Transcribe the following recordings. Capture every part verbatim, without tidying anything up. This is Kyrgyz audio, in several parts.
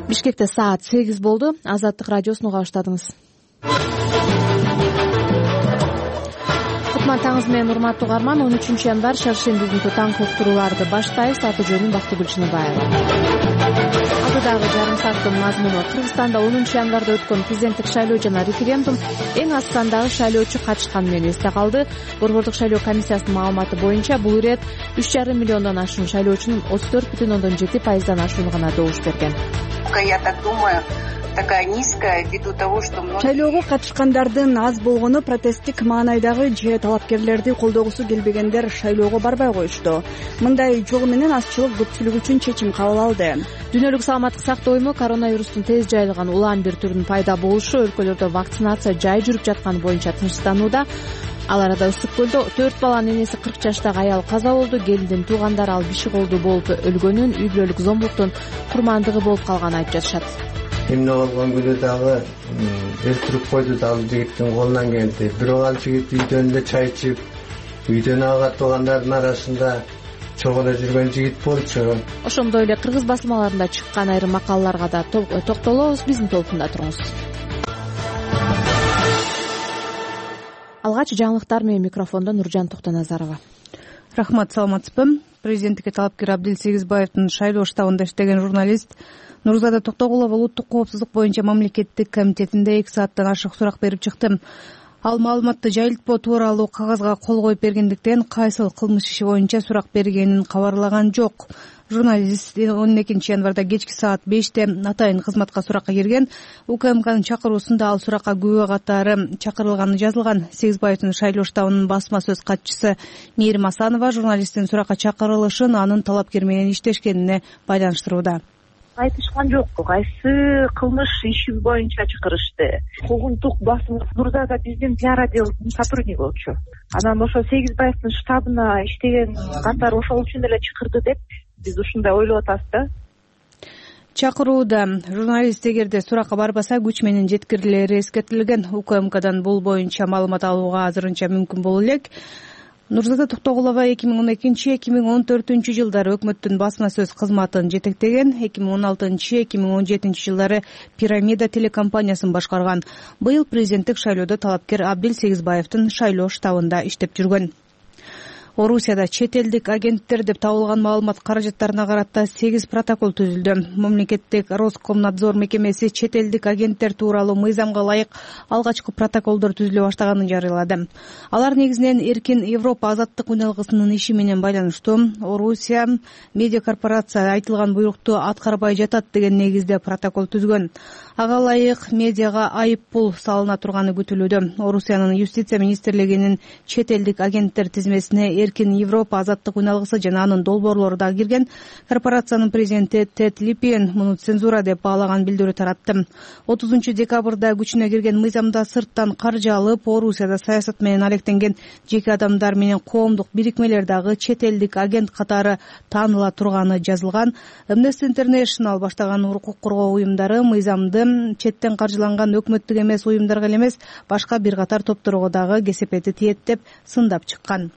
Бишкекте саат сегиз болду. Азаттык радиосуну уга баштадыңыз. Кутман таңыз менен урматтуу угарман. он үчүнчү январь шаршемби күнкү таңкы уктурууларды баштайбыз. Аты жөнүм Бактыгүл Чыныбаева. Алдыдагы жарым сааттын мазмуну: Кыргызстанда онунчу январда өткөн президенттик шайлоо жана референдум эң аз сандагы шайлоочу катышканы менен эсте калды. Борбордук шайлоо комиссиясынын маалыматы боюнча бул ирет үч жарым миллиондон ашуун шайлоочунун отуз төрт бүтүн ондон жети пайыздан ашууну добуш берген. Я так думаю, такая низкая ввиду того, что шайлоого катышкандардын аз болгону протесттик маанайдагы же талапкерлерди колдогусу келбегендер шайлоого барбай коюшту. Мындай жол менен азчылык көпчүлүк үчүн чечим кабыл алды. Дүйнөлүк саламаттык сактоо уюму коронавирустун тез жайылган улам бир түрүнүн пайда болушу, өлкөлөрдө вакцинация жай жүрүп жатканы боюнча тынчтанууда. Ал арада Ысык көлдө төрт баланын энеси кырк жаштагы аял каза болду. Келиндин туугандары ал биши колду болуп өлгөнүн, үй бүлөлүк зомбулуктун курмандыгы болуп калганын айтып жатышат. Эмне болгон күнү дагы өлтүрүп койду да ал жигиттин колунан келди. Бирок ал жигит үйдөн эле чай ичип, үйдөн ага туугандардын арасында чогулуп жүргөн жигит болчу. Ошондой эле кыргыз басылмаларында чыккан айрым макалаларга да токтолобуз. Биздин толкунда туруңуз. Алгач жаңылыктар менен микрофондо Нуржан Токтоназарова. Рахмат, саламатсызбы? Президенттикке талапкер Абдил Сегизбаевдин шайлоо штабында иштеген журналист Нурзада Токтогулова улуттук коопсуздук боюнча мамлекеттик комитетинде эки сааттан ашык сурак берип чыкты. Ал маалыматты жайылтпоо тууралуу кагазга кол коюп бергендиктен кайсыл кылмыш иши боюнча сурак бергенин кабарлаган жок. Журналист он экинчи январда кечки саат беште атайын кызматка суракка кирген. УКМКнын чакыруусунда ал суракка күбө катары чакырылганы жазылган. Сегизбаевдин шайлоо штабынын басма сөз катчысы Мээрим Асанова журналисттин суракка чакырылышын анын талапкер менен иштешкенине байланыштырууда. Айтышкан жок. Кайсы кылмыш иши боюнча чакырышты. Куугунтук басым Нурзада биздин пиар отделдин сотрудниги болчу. Анан ошо Сегизбаевдин штабына иштеген катары ошол үчүн эле чакырды деп биз ушундай ойлоп атабыз да. Чакырууда журналист эгерде суракка барбаса күч менен жеткирилери эскертилген. УКМКдан бул боюнча маалымат алууга азырынча мүмкүн боло элек. Нурзада Токтогулова эки миң он экинчи эки миң он төртүнчү жылдары өкмөттүн басма сөз кызматын жетектеген. эки миң он алтынчы эки миң он жетинчи жылдары Пирамида телекомпаниясын башкарган. Быйыл президенттик шайлоодо талапкер Абдил Сегизбаевдин шайлоо штабында иштеп жүргөн. Орусияда чет элдик агенттер деп табылган маалымат каражаттарына карата сегиз протокол түзүлдү. Мамлекеттик Роскомнадзор мекемеси чет элдик агенттер тууралуу мыйзамга ылайык алгачкы протоколдор түзүлө баштаганын жарыялады. Алар негизинен Эркин Европа азаттык үналгысынын иши менен байланыштуу. Орусия медиа корпорация айтылган буйрукту аткарбай жатат деген негизде протокол түзгөн. Ага ылайык медиага айып пул салына турганы күтүлүүдө. Орусиянын юстиция министрлигинин чет элдик агенттер тизмесине Эркин Европа азаттык үналгысы жана анын долбоорлору да кирген. Корпорациянын президенти Тед Липиен муну цензура деп баалаган билдирүү таратты. отузунчу декабрда күчүнө кирген мыйзамда сырттан каржы алып, Орусияда саясат менен алектенген жеке адамдар менен коомдук бирикмелер дагы чет элдик агент катары тааныла турганы жазылган. Amnesty International баштаган укук коргоо уюмдары мыйзамды четтен каржыланган өкмөттүк эмес уюмдарга эле эмес, башка бир катар топторго дагы кесепети тиет деп сындап чыккан.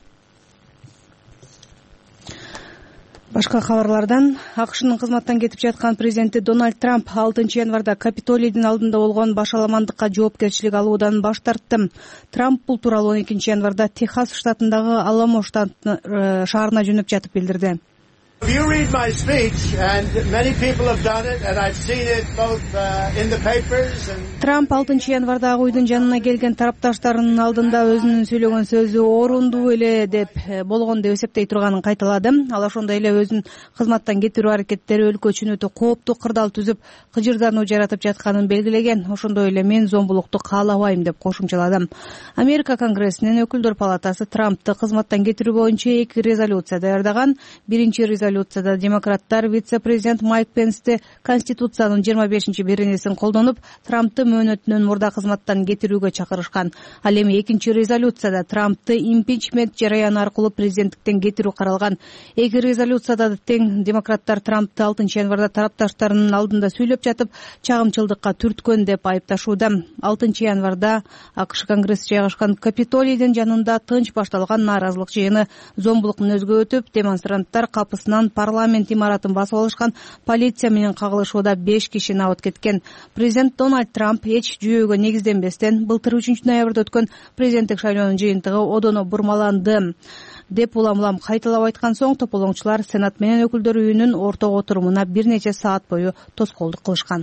Башка кабарлардан АКШнын кызматтан кетип жаткан президенти Дональд Трамп алтынчы январда Капитолийдин алдында болгон башаламандыкка жоопкерчилик алуудан баш тартты. Трамп бул тууралуу он экинчи январда Техас штатындагы Аламо шаарына жөнөп жатып билдирди. If you read my speech, and many people have done it, and I've seen it both uh, in the papers and... Трамп алтынчы январда уйдун жанына келген тарапташтарынын алдында өзүнүн сөйлөгөн сөзү орундуу эле деп болгон деп эсептей турганын кайталады. Ал ошондой эле өзүнүн кызматтан кетирүү аракеттери өлкөчүн өтө кооптуу кырдаал түзүп, кыжырдануу жаратып жатканын белгилеген. Ошондой эле мен зомбулукту каалабайм деп кошумчалады. Америка Конгрессинин өкүлдөр палатасы Трампты кызматтан кетирүү боюнча эки резолюция даярдаган. Биринчи резолюцияда демократтар вице-президент Майк Пенсти Конституциянын жыйырма бешинчи беренесин колдонуп, Трампты мөөнөтүнөн мурда кызматтан кетирүүгө чакырышкан. Ал эми экинчи резолюцияда Трампты импичмент жараяны аркылуу президенттиктен кетирүү каралган. Эки резолюцияда тең демократтар Трампты алтынчы январда тарапташтарынын алдында сүйлөп жатып, чагымчылдыкка түрткөн деп айыпташууда. алтынчы январда АКШ Конгресси жайгашкан Капитолийдин жанында тынч башталган нааразылык жыйыны зомбулук мүнөзгө өтүп, демонстранттар капысынан тарабынан парламент имаратын басып алышкан, полиция менен кагылышууда беш киши набыт кеткен. Президент Дональд Трамп эч жүйөгө негизденбестен былтыр үчүнчү ноябрда өткөн президенттик шайлоонун жыйынтыгы одоно бурмаланды деп улам-улам кайталап айткан соң, тополоңчулар Сенат менен өкүлдөр үйүнүн ортого отурумуна бир нече саат бою тоскоолдук кылышкан.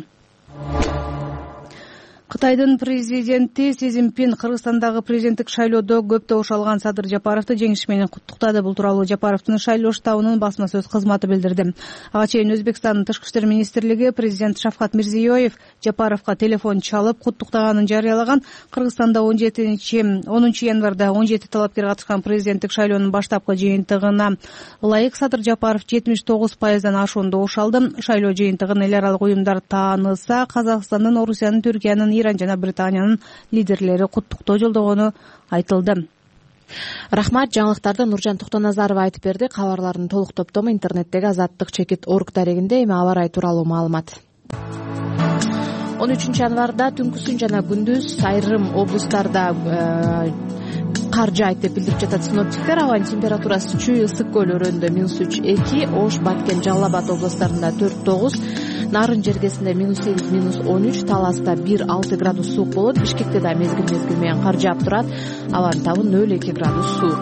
Кытайдын президенти Си Цзиньпин Кыргызстандагы президенттик шайлоодо көп добуш алган Садыр Жапаровду жеңиш менен куттуктады. Бул тууралуу Жапаровдун шайлоо штабынын басма сөз кызматы билдирди. Ага чейин Өзбекстандын тышкы иштер министрлиги президент Шавкат Мирзиёев Жапаровго телефон чалып куттуктаганын жарыялаган. Кыргызстанда он жетинчи онунчу январда он жети талапкер катышкан президенттик шайлоонун баштапкы жыйынтыгына ылайык Садыр Жапаров жетимиш тогуз пайыздан ашуун добуш алды. Шайлоо жыйынтыгын эл аралык уюмдар тааныса, Казакстандын, Орусиянын, Түркиянын, Иран жана Британиянын лидерлери куттуктоо жолдогону айтылды. Рахмат, жаңылыктарды Нуржан Токтоназарова айтып берди. Кабарлардын толук топтому интернеттеги азаттык чекит орг дарегинде. Эми аба ырайы тууралуу маалымат. он үчүнчү январда түнкүсүн жана күндүз айрым облустарда кар жаайт деп билдирип жатат синоптиктер. Абанын температурасы Чүй, Ысык көл өрөөнүндө минус үч эки, Ош, Баткен, Жалал Абад областарында төрт тогуз, Нарын жергесинде минус сегиз, минус он үч, Таласта бир алты градус суук болот. Бишкекте да мезгил мезгил менен кар жаап турат. Абанын табы нөл эки градус суук.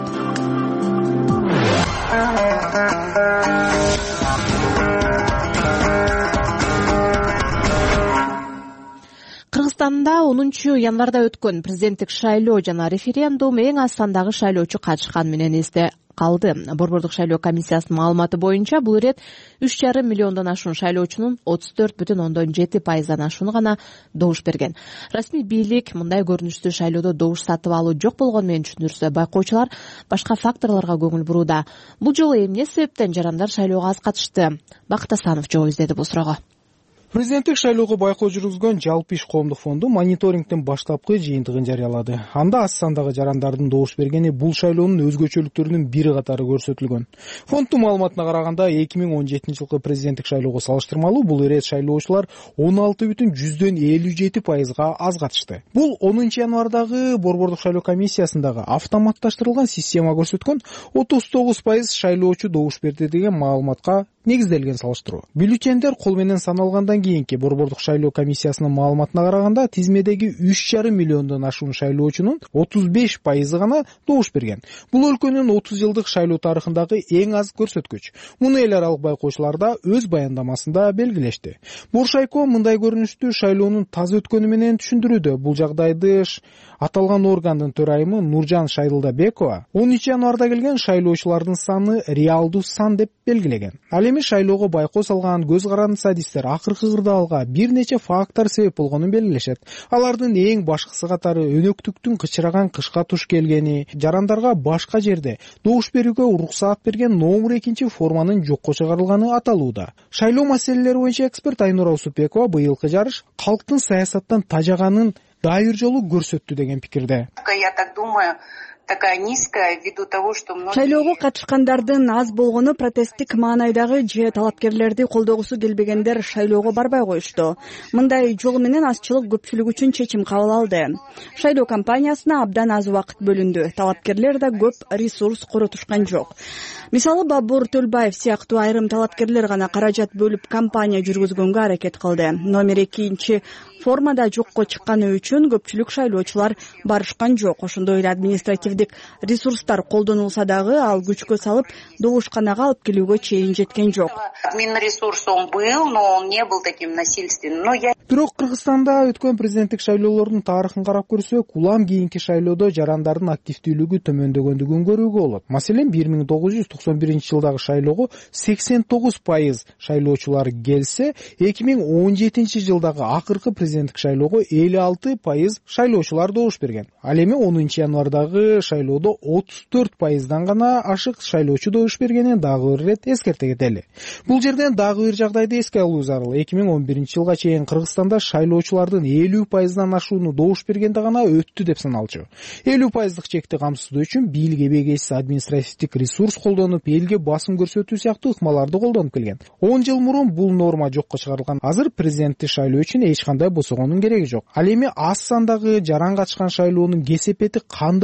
Кыргызстанда онунчу январда өткөн президенттик шайлоо жана референдум эң аз сандагы шайлоочу катышкан менен эсте калды. Борбордук шайлоо комиссиясынын маалыматы боюнча бул ирет үч жарым миллиондон ашуун шайлоочунун отуз төрт бүтүн ондон жети пайыздан ашууну гана добуш берген. Расмий бийлик мындай көрүнүштүү шайлоодо добуш сатып алуу жок болгону менен түшүндүрсө, байкоочулар башка факторлорго көңүл бурууда. Бул жолу эмне себептен жарандар шайлоого аз катышты? Бакыт Асанов жооп издеди бул суроого. Президенттик шайлоого байкоо жүргүзгөн Жалпы иш коомдук фонду мониторингдин баштапкы жыйынтыгын жарыялады. Анда аз сандагы жарандардын добуш бергени бул шайлоонун өзгөчөлүктөрүнүн бири катары көрсөтүлгөн. Фонддун маалыматына караганда эки миң он жетинчи жылкы президенттик шайлоого салыштырмалуу бул ирет шайлоочулар он алты бүтүн жүздөн элүү жети пайызга аз катышты. Бул онунчу январдагы Борбордук шайлоо комиссиясындагы автоматташтырылган система көрсөткөн отуз тогуз пайыз шайлоочу добуш берди деген маалыматка негизделген салыштыруу. Бюллетендер кол менен саналгандан кийинки Борбордук шайлоо комиссиясынын маалыматына караганда тизмедеги үч жарым миллиондон ашуун шайлоочунун отуз беш пайызы гана добуш берген. Бул өлкөнүн отуз жылдык шайлоо тарыхындагы эң аз көрсөткүч. Муну эл аралык байкоочулар да өз баяндамасында белгилешти. Боршайко мындай көрүнүштүү шайлоонун таза өткөнү менен түшүндүрүүдө. Бул жагдайды аталган органдын төрайымы Нуржан Шайдылдабекова онунчу январда келген шайлоочулардын саны реалдуу сан деп белгилеген. Ал эми шайлоого байкоо салган көз карандысы адистер акыркы кырдаалга бир нече фактор себеп болгонун белгилешет. Алардын эң башкысы катары өнөктүктүн кычыраган кышка туш келгени, жарандарга башка жерде добуш берүүгө уруксаат берген номер экинчи форманын жокко чыгарылганы аталууда. Шайлоо маселелери боюнча эксперт Айнура Усупбекова быйылкы жарыш калктын саясаттан тажаганын дайыр жолу көрсөттү деген пикирде. Я так думаю, такая низкая ввиду того, что многие... Шайлоого катышкандардын аз болгону протесттик маанайдагы же талапкерлерди колдогусу келбегендер шайлоого барбай коюшту. Мындай жол менен азчылык көпчүлүк үчүн чечим кабыл алды. Шайлоо кампаниясына абдан аз убакыт бөлүндү. Талапкерлер да көп ресурс коротушкан жок. Мисалы Бабур Төлбаев сыяктуу айрым талапкерлер гана каражат бөлүп кампания жүргүзгөнгө аракет кылды. Номер экинчи формада жокко чыкканы үчүн көпчүлүк шайлоочулар барышкан жок. Ошондой эле административдик ресурстар колдонулса дагы ал күчкө салып добушканага алып келүүгө чейин жеткен жок. Админресурс он был, но он не был таким насильственным. Но я... Бирок Кыргызстанда өткөн президенттик шайлоолордун тарыхын карап көрсөк, улам кийинки шайлоодо жарандардын активдүүлүгү төмөндөгөндүгүн көрүүгө болот. Маселен, бир миң тогуз жүз токсон биринчи жылдагы шайлоого сексен тогуз пайыз шайлоочулар келсе, эки миң он жетинчи жылдагы акыркы президенттик шайлоого элүү алты пайыз шайлоочулар добуш берген. Ал эми онунчу январдагы шайлоодо отуз төрт пайыздан гана ашык шайлоочу добуш бергенин дагы бир рет эскерте кетели. Бул жерден дагы бир жагдайды эске алуу зарыл. эки миң он биринчи жылга чейин Кыргызстанда шайлоочулардын элүү пайыздан ашууну добуш бергенде гана өттү деп саналчу. элүү пайыздык чекти камсыздоо үчүн бийлик эбегейсиз административдик ресурс колдонуп, элге басым көрсөтүү сыяктуу ыкмаларды колдонуп келген. он жыл мурун бул норма жокко чыгарылган. Азыр президенттик шайлоо үчүн эч кандай босогондун кереги жок. Ал эми аз сандагы жаран катышкан шайлоонун кесепети кандай болушу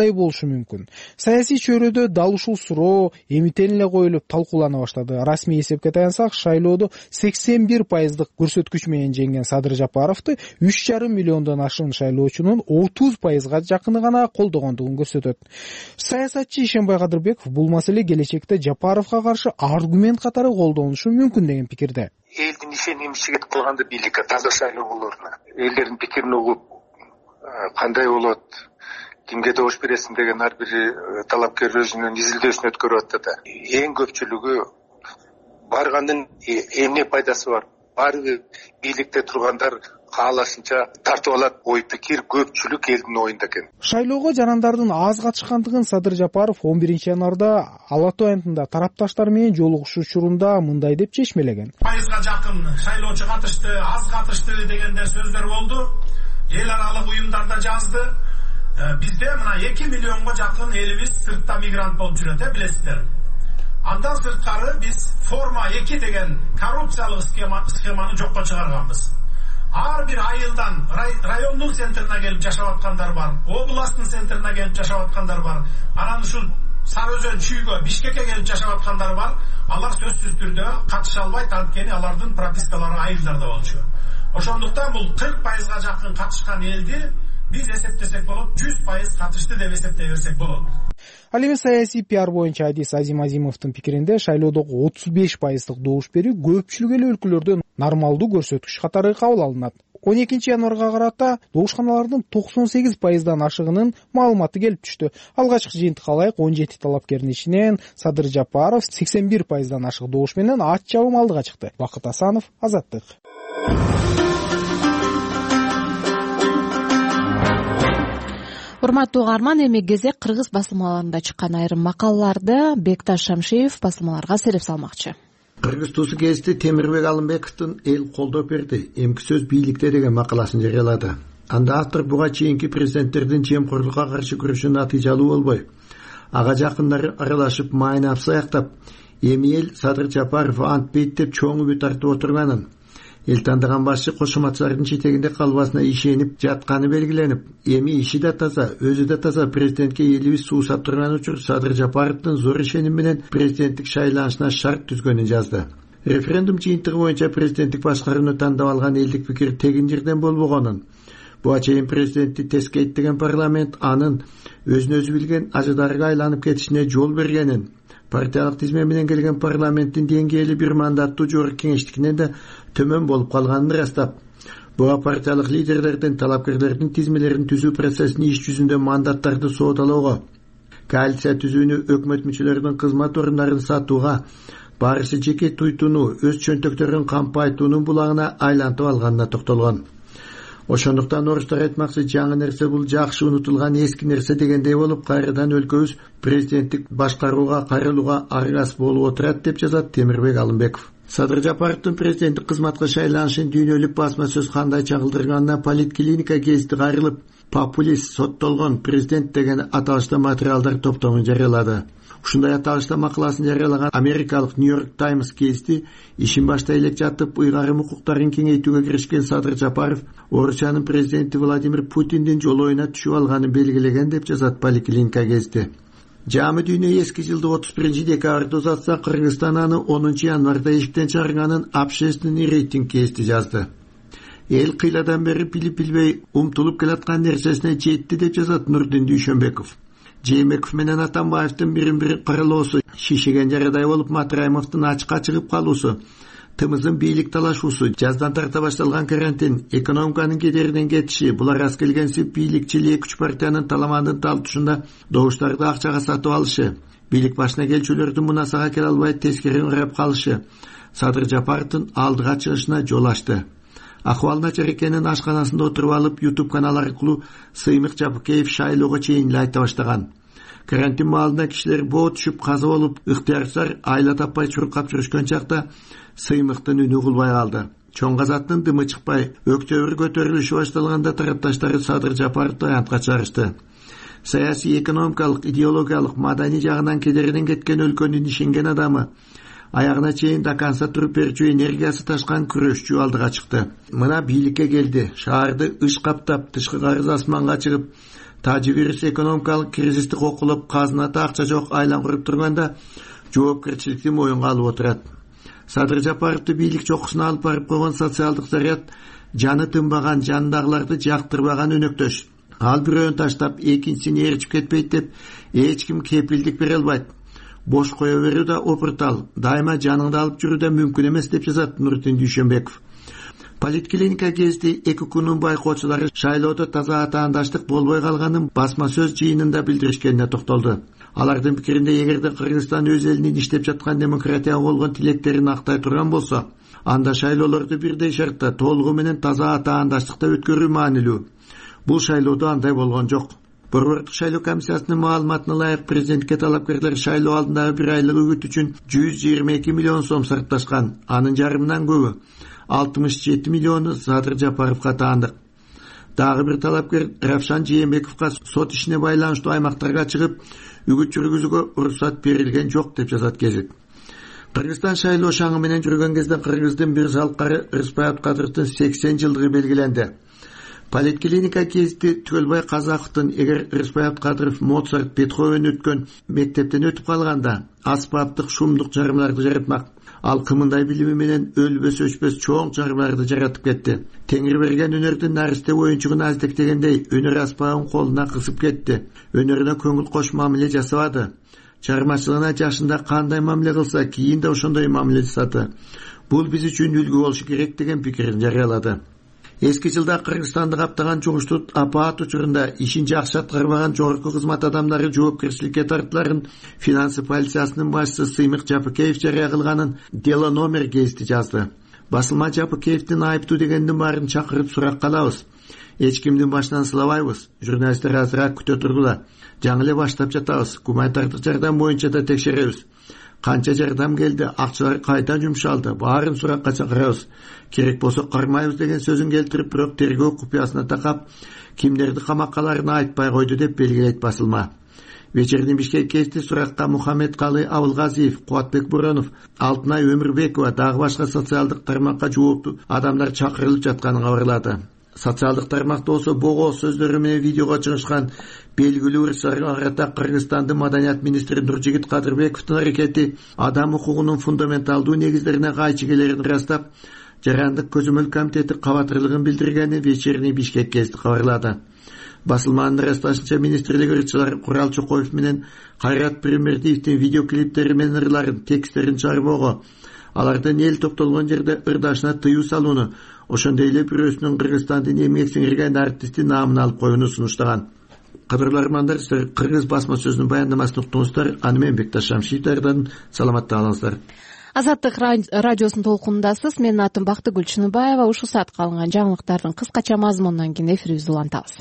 мүмкүн. Саясий чөйрөдө дал ушул суроо эмитен эле коюлуп талкуулана баштады. Расмий эсепке таянсак, шайлоодо сексен бир пайыздык көрсөткүч менен жеңген Садыр Жапаровду үч жарым миллиондон ашуун шайлоочунун отуз пайызга жакыны гана колдогондугун көрсөтөт. Саясатчы Ишенбай Кадырбеков бул маселе келечекте Жапаровго каршы аргумент катары колдонулушу мүмкүн деген пикирде. Элдин ишеним чегет кылганда бийликке таза шайлоо болоруна, элдердин пикирин угуп кандай болот, кимге добуш бересиң деген ар бир талапкер өзүнүн изилдөөсүн өткөрүп атты да. Эң көпчүлүгү баргандын эмне пайдасы бар? Баары бийликте тургандар каалашынча тартып алат. Ой пикир көпчүлүк элдин оюнда экен. Шайлоого жарандардын аз катышкандыгын Садыр Жапаров он биринчи январда Ала Тоо аянтында тарапташтар менен жолугушуу учурунда мындай деп чечмелеген. Пайызга жакын шайлоочу катышты, аз катышты дегендер сөздөр болду. Эл аралык уюмдарда жазды. Бизде мына эки миллионго жакын элибиз сыртта мигрант болуп жүрөт, э, билесиздер. Андан сырткары биз форма эки деген коррупциялык схема схеманы жокко чыгарганбыз. Ар бир айылдан райондун центрине келип жашап аткандар бар, областтын центрине келип жашап аткандар бар. Анан ушул Сары Өзөн чүйгө, Бишкекке келип жашап аткандар бар. Алар сөзсүз түрдө катыша албайт, анткени алардын пропискалары айылдарда болчу. Ошондуктан бул кырк пайызга жакын катышкан элди биз эсептесек болот, жүз пайыз катышты деп эсептей берсек болот. Ал эми саясий пиар боюнча Адис Азим Азимовдун пикиринде шайлоодогу отуз беш пайыздык добуш берүү көпчүлүк эле өлкөлөрдө нормалдуу көрсөткүч катары кабыл алынат. он экинчи январга карата добушканалардын токсон сегиз пайыздан ашыгынын маалыматы келип түштү. Алгачкы жыйынтыкка алайык он жети талапкердин ичинен Садыр Жапаров сексен бир пайыздан ашык добуш менен ат чабым алдыга чыкты. Бакыт Асанов, Азаттык. Урматтуу угарман, эми кезек кыргыз басылмаларында чыккан айрым макалаларды Бекташ Шамшиев басылмаларга сереп салмакчы. Кыргыз туусу гезити Темирбек Алымбековдун эл колдоп берди, эмки сөз бийликте деген макаласын жарыялады. Анда автор буга чейинки президенттердин жемкорлукка каршы күрөшү натыйжалуу болбой, ага жакындары аралашып майнап саяктап, эми эл Садыр Жапаров антпейт деп чоң үмүт артып отурганын, эл тандаган башчы кошоматчылардын четегинде калбасына ишенип жатканы белгиленип, эми иши да таза, өзү да таза президентке элибиз суусап турган учур Садыр Жапаровдун зор ишеним менен президенттик шайланышына шарт түзгөнүн жазды. Референдум жыйынтыгы боюнча президенттик башкарууну тандап алган элдик пикир тегин жерден болбогонун, буга чейин президентти тескейттеген парламент анын өзүн өзү билген ажыдарга айланып кетишине жол бергенин, партиялык тизме менен келген парламенттин деңгээли бир мандаттуу жогорку кеңештикинен да төмөн болуп калганын ырастап, буга партиялык лидерлердин талапкерлердин тизмелерин түзүү процессин иш жүзүндө мандаттарды соодалоого, коалиция түзүүнү, өкмөт мүчөлөрүнүн кызмат орундарын сатууга, барышы жеке туйтууну, өз чөнтөктөрүн кампайтуунун булагына айлантып алганына токтолгон. Ошондуктан орустар айтмакчы, жаңы нерсе бул жакшы унутулган эски нерсе дегендей болуп, кайрадан өлкөбүз президенттик башкарууга кайрылууга аргас болуп отурат деп жазат Темирбек Алымбеков. Садыр Жапаровдун президенттик кызматка шайланышын дүйнөлүк басма сөз кандай чагылдырганына Политклиника гезити кайрылып, популист, соттолгон президент деген аталышта материалдар топтомун жарыялады. Ушундай аталышта макаласын жарыялаган америкалык Нью-Йорк Таймс гезити ишин баштай элек жатып ыйгарым укуктарын кеңейтүүгө киришкен Садыр Жапаров Орусиянын президенти Владимир Путиндин жолоюна түшүп алганын белгилеген деп жазат Политклиника гезити. Жамы дүйнө эски жылды отуз биринчи декабрда узатса, Кыргызстан аны онунчу январда эшиктен чыгарганын общественный рейтинг гезити жазды. Эл кыйладан бери билип билбей умтулуп келаткан нерсесине жетти деп жазат Нурдин Дүйшөнбеков. Жээнбеков менен Атамбаевдин бирин-бири кырылуусу, шишиген жарадай болуп Матраимовдун ачыкка чыгып калуусу, тымыздын бийлик талашуусу, жаздан тарта башталган карантин, экономиканын кедеринен кетиши, булар рас келгенси бийликчил эки үч партиянын таламандын талтышында добуштарды акчага сатып алышы, бийлик башына келчүлөрдүн мунасага келе албай тескери ырап калышы, Садыр Жапаровдун алдыга чыгышына жол ачты. Акыбал начар экенин ашканасында отуруп алып, YouTube канал аркылуу Сыймык Жапыкеев шайлоого чейин эле айта баштаган. Карантин маалында кишилер боо түшүп каза болуп, ыктыярсар айла таппай чуркап жүрүшкөн чакта Сыймыктын үнү кулбай калды. Чоң казаттын дымы чыкпай, өктөбүр көтөрүлүшү башталганда тарапташтары Садыр Жапаровду аянтка чыгарышты. Саясий, экономикалык, идеологиялык, маданий жагынан кедеринен кеткен өлкөнүн ишенген адамы, аягына чейин даканса туруп берчү энергиясы ташкан күрөшчү алдыга чыкты. Мына бийликке келди, шаарды ыш каптап, тышкы карыз асманга чыгып, тажы вирус экономикалык кризисти кокулап, казыната акча жок айлан куруп турганда жоопкерчиликти моюнга алып отурат. Садыр Жапаровду бийлик чокусуна алып барып койгон социалдык заряд жаны тынбаган, жанындагыларды жактырбаган өнөктөш. Ал бирөөнү таштап, экинчисин ээрчип кетпейт деп эч ким кепилдик бере албайт. Бош кое берүү да опуртал, дайыма жаныңды алып жүрүү да мүмкүн эмес деп жазат Нуртин Дүйшөнбеков. Политклиника гезити эки күнүн байкоочулары шайлоодо таза атаандаштык болбой калганын басма сөз жыйынында билдиришкенине токтолду. Алардын пикиринде, эгерде Кыргызстан өз элинин иштеп жаткан демократияга болгон тилектерин актай турган болсо, анда шайлоолорду бирдей шартта толугу менен таза атаандаштыкта өткөрүү маанилүү. Бул шайлоодо андай болгон жок. Борбордук шайлоо комиссиясынын маалыматына ылайык, президентке талапкерлер шайлоо алдындагы бир айлык үгүт үчүн жүз жыйырма эки миллион сом сарпташкан. Анын жарымынан көбү, алтымыш жети миллиону Садыр Жапаровго таандык. Дагы бир талапкер Равшан Жээнбековго сот ишине байланыштуу аймактарга чыгып, үгүт жүргүзүүгө уруксат берилген жок деп жазат Гезит. Кыргызстан шайлоо шаңы менен жүргөн кезде Кыргыздын бир залкары Рыспай Кадыровдун сексен жылдыгы белгиленди. Политклиника гезити Түгөлбай Казаковдун эгер Рыспай Кадыров Моцарт, Бетховен өткөн мектептен өтүп калганда аспаптык, шумдук жарымдарды жаратмак, ал кымындай билими менен өлбөс өчпөс чоң жарымдарды жаратып кетти. Теңир берген өнөрдүн наристе оюнчугун аздектегендей өнөр аспабын колуна кысып кетти. Өнөрүнө көңүл кош мамиле жасабады. Чыгармачылыгына жашында кандай мамиле кылса, кийин да ошондой мамиле жасады. Бул биз үчүн үлгү болушу керек деген пикирин жарыялады. Эски жылда Кыргызстанды каптаган чогуштут апаат учурунда ишин жакшы аткарбаган жогорку кызмат адамдары жоопкерчиликке тартыларын финансы полициясынын башчысы Сыймык Жапыкеев жарыя кылганын Дело номер гезити жазды. Басылма Жапыкеевдин айыптуу дегендин баарын чакырып суракка алабыз. Эч кимдин башынан сылабайбыз. Журналисттер азыраак күтө тургула. Жаңы эле баштап жатабыз. Гуманитардык жардам боюнча да текшеребиз. Канча жардам келди, акчалар кайда жумшалды, баарын суракка чакырабыз. Керек болсо кармайбыз деген сөзүн келтирип, бирок тергөө купуясына такап, кимдерди камаккаларын айтпай койду деп белгилейт басылма. Вечердин Бишкек гезити суракка Мухаммед Калы Абылгазиев, Кубатбек Буронов, Алтынай Өмүрбекова дагы башка социалдык тармакка жооптуу адамдар чакырылып жатканын кабарлады. Социалдык тармакта болсо бого сөздөрү менен видеого чыгышкан белгилүү урушчуларга карата Кыргызстандын маданият министри Нуржигит Кадырбековдун аракети адам укугунун фундаменталдуу негиздерине кайчы келерин ырастап, Жарандык көзөмөл комитети кабатырлыгын билдиргенин Вечерний Бишкек гезити кабарлады. Басылманын ырасташынча, министрлик ырчылар Курал Чокоев менен Кайрат Премердиевдин видеоклиптери менен ырларын, тексттерин чыгарбоого, алардын эл топтолгон жерде ырдашына тыюу салууну, ошондой эле бирөөсүнүн Кыргызстандын эмгек сиңирген артисти наамын алып коюуну сунуштаган. Кадырлуу армандар, сиздер Кыргыз басма сөзүнүн баяндамасын уктуңуздар. Аны мен Бекташ Шамшиевдерден саламатта калыңыздар. Азаттык радиосунун толкунундасыз. Менин атым Бактыгүл Чыныбаева. Ушул саатка алынган жаңылыктардын кыскача мазмунунан кийин эфирибизди улантабыз.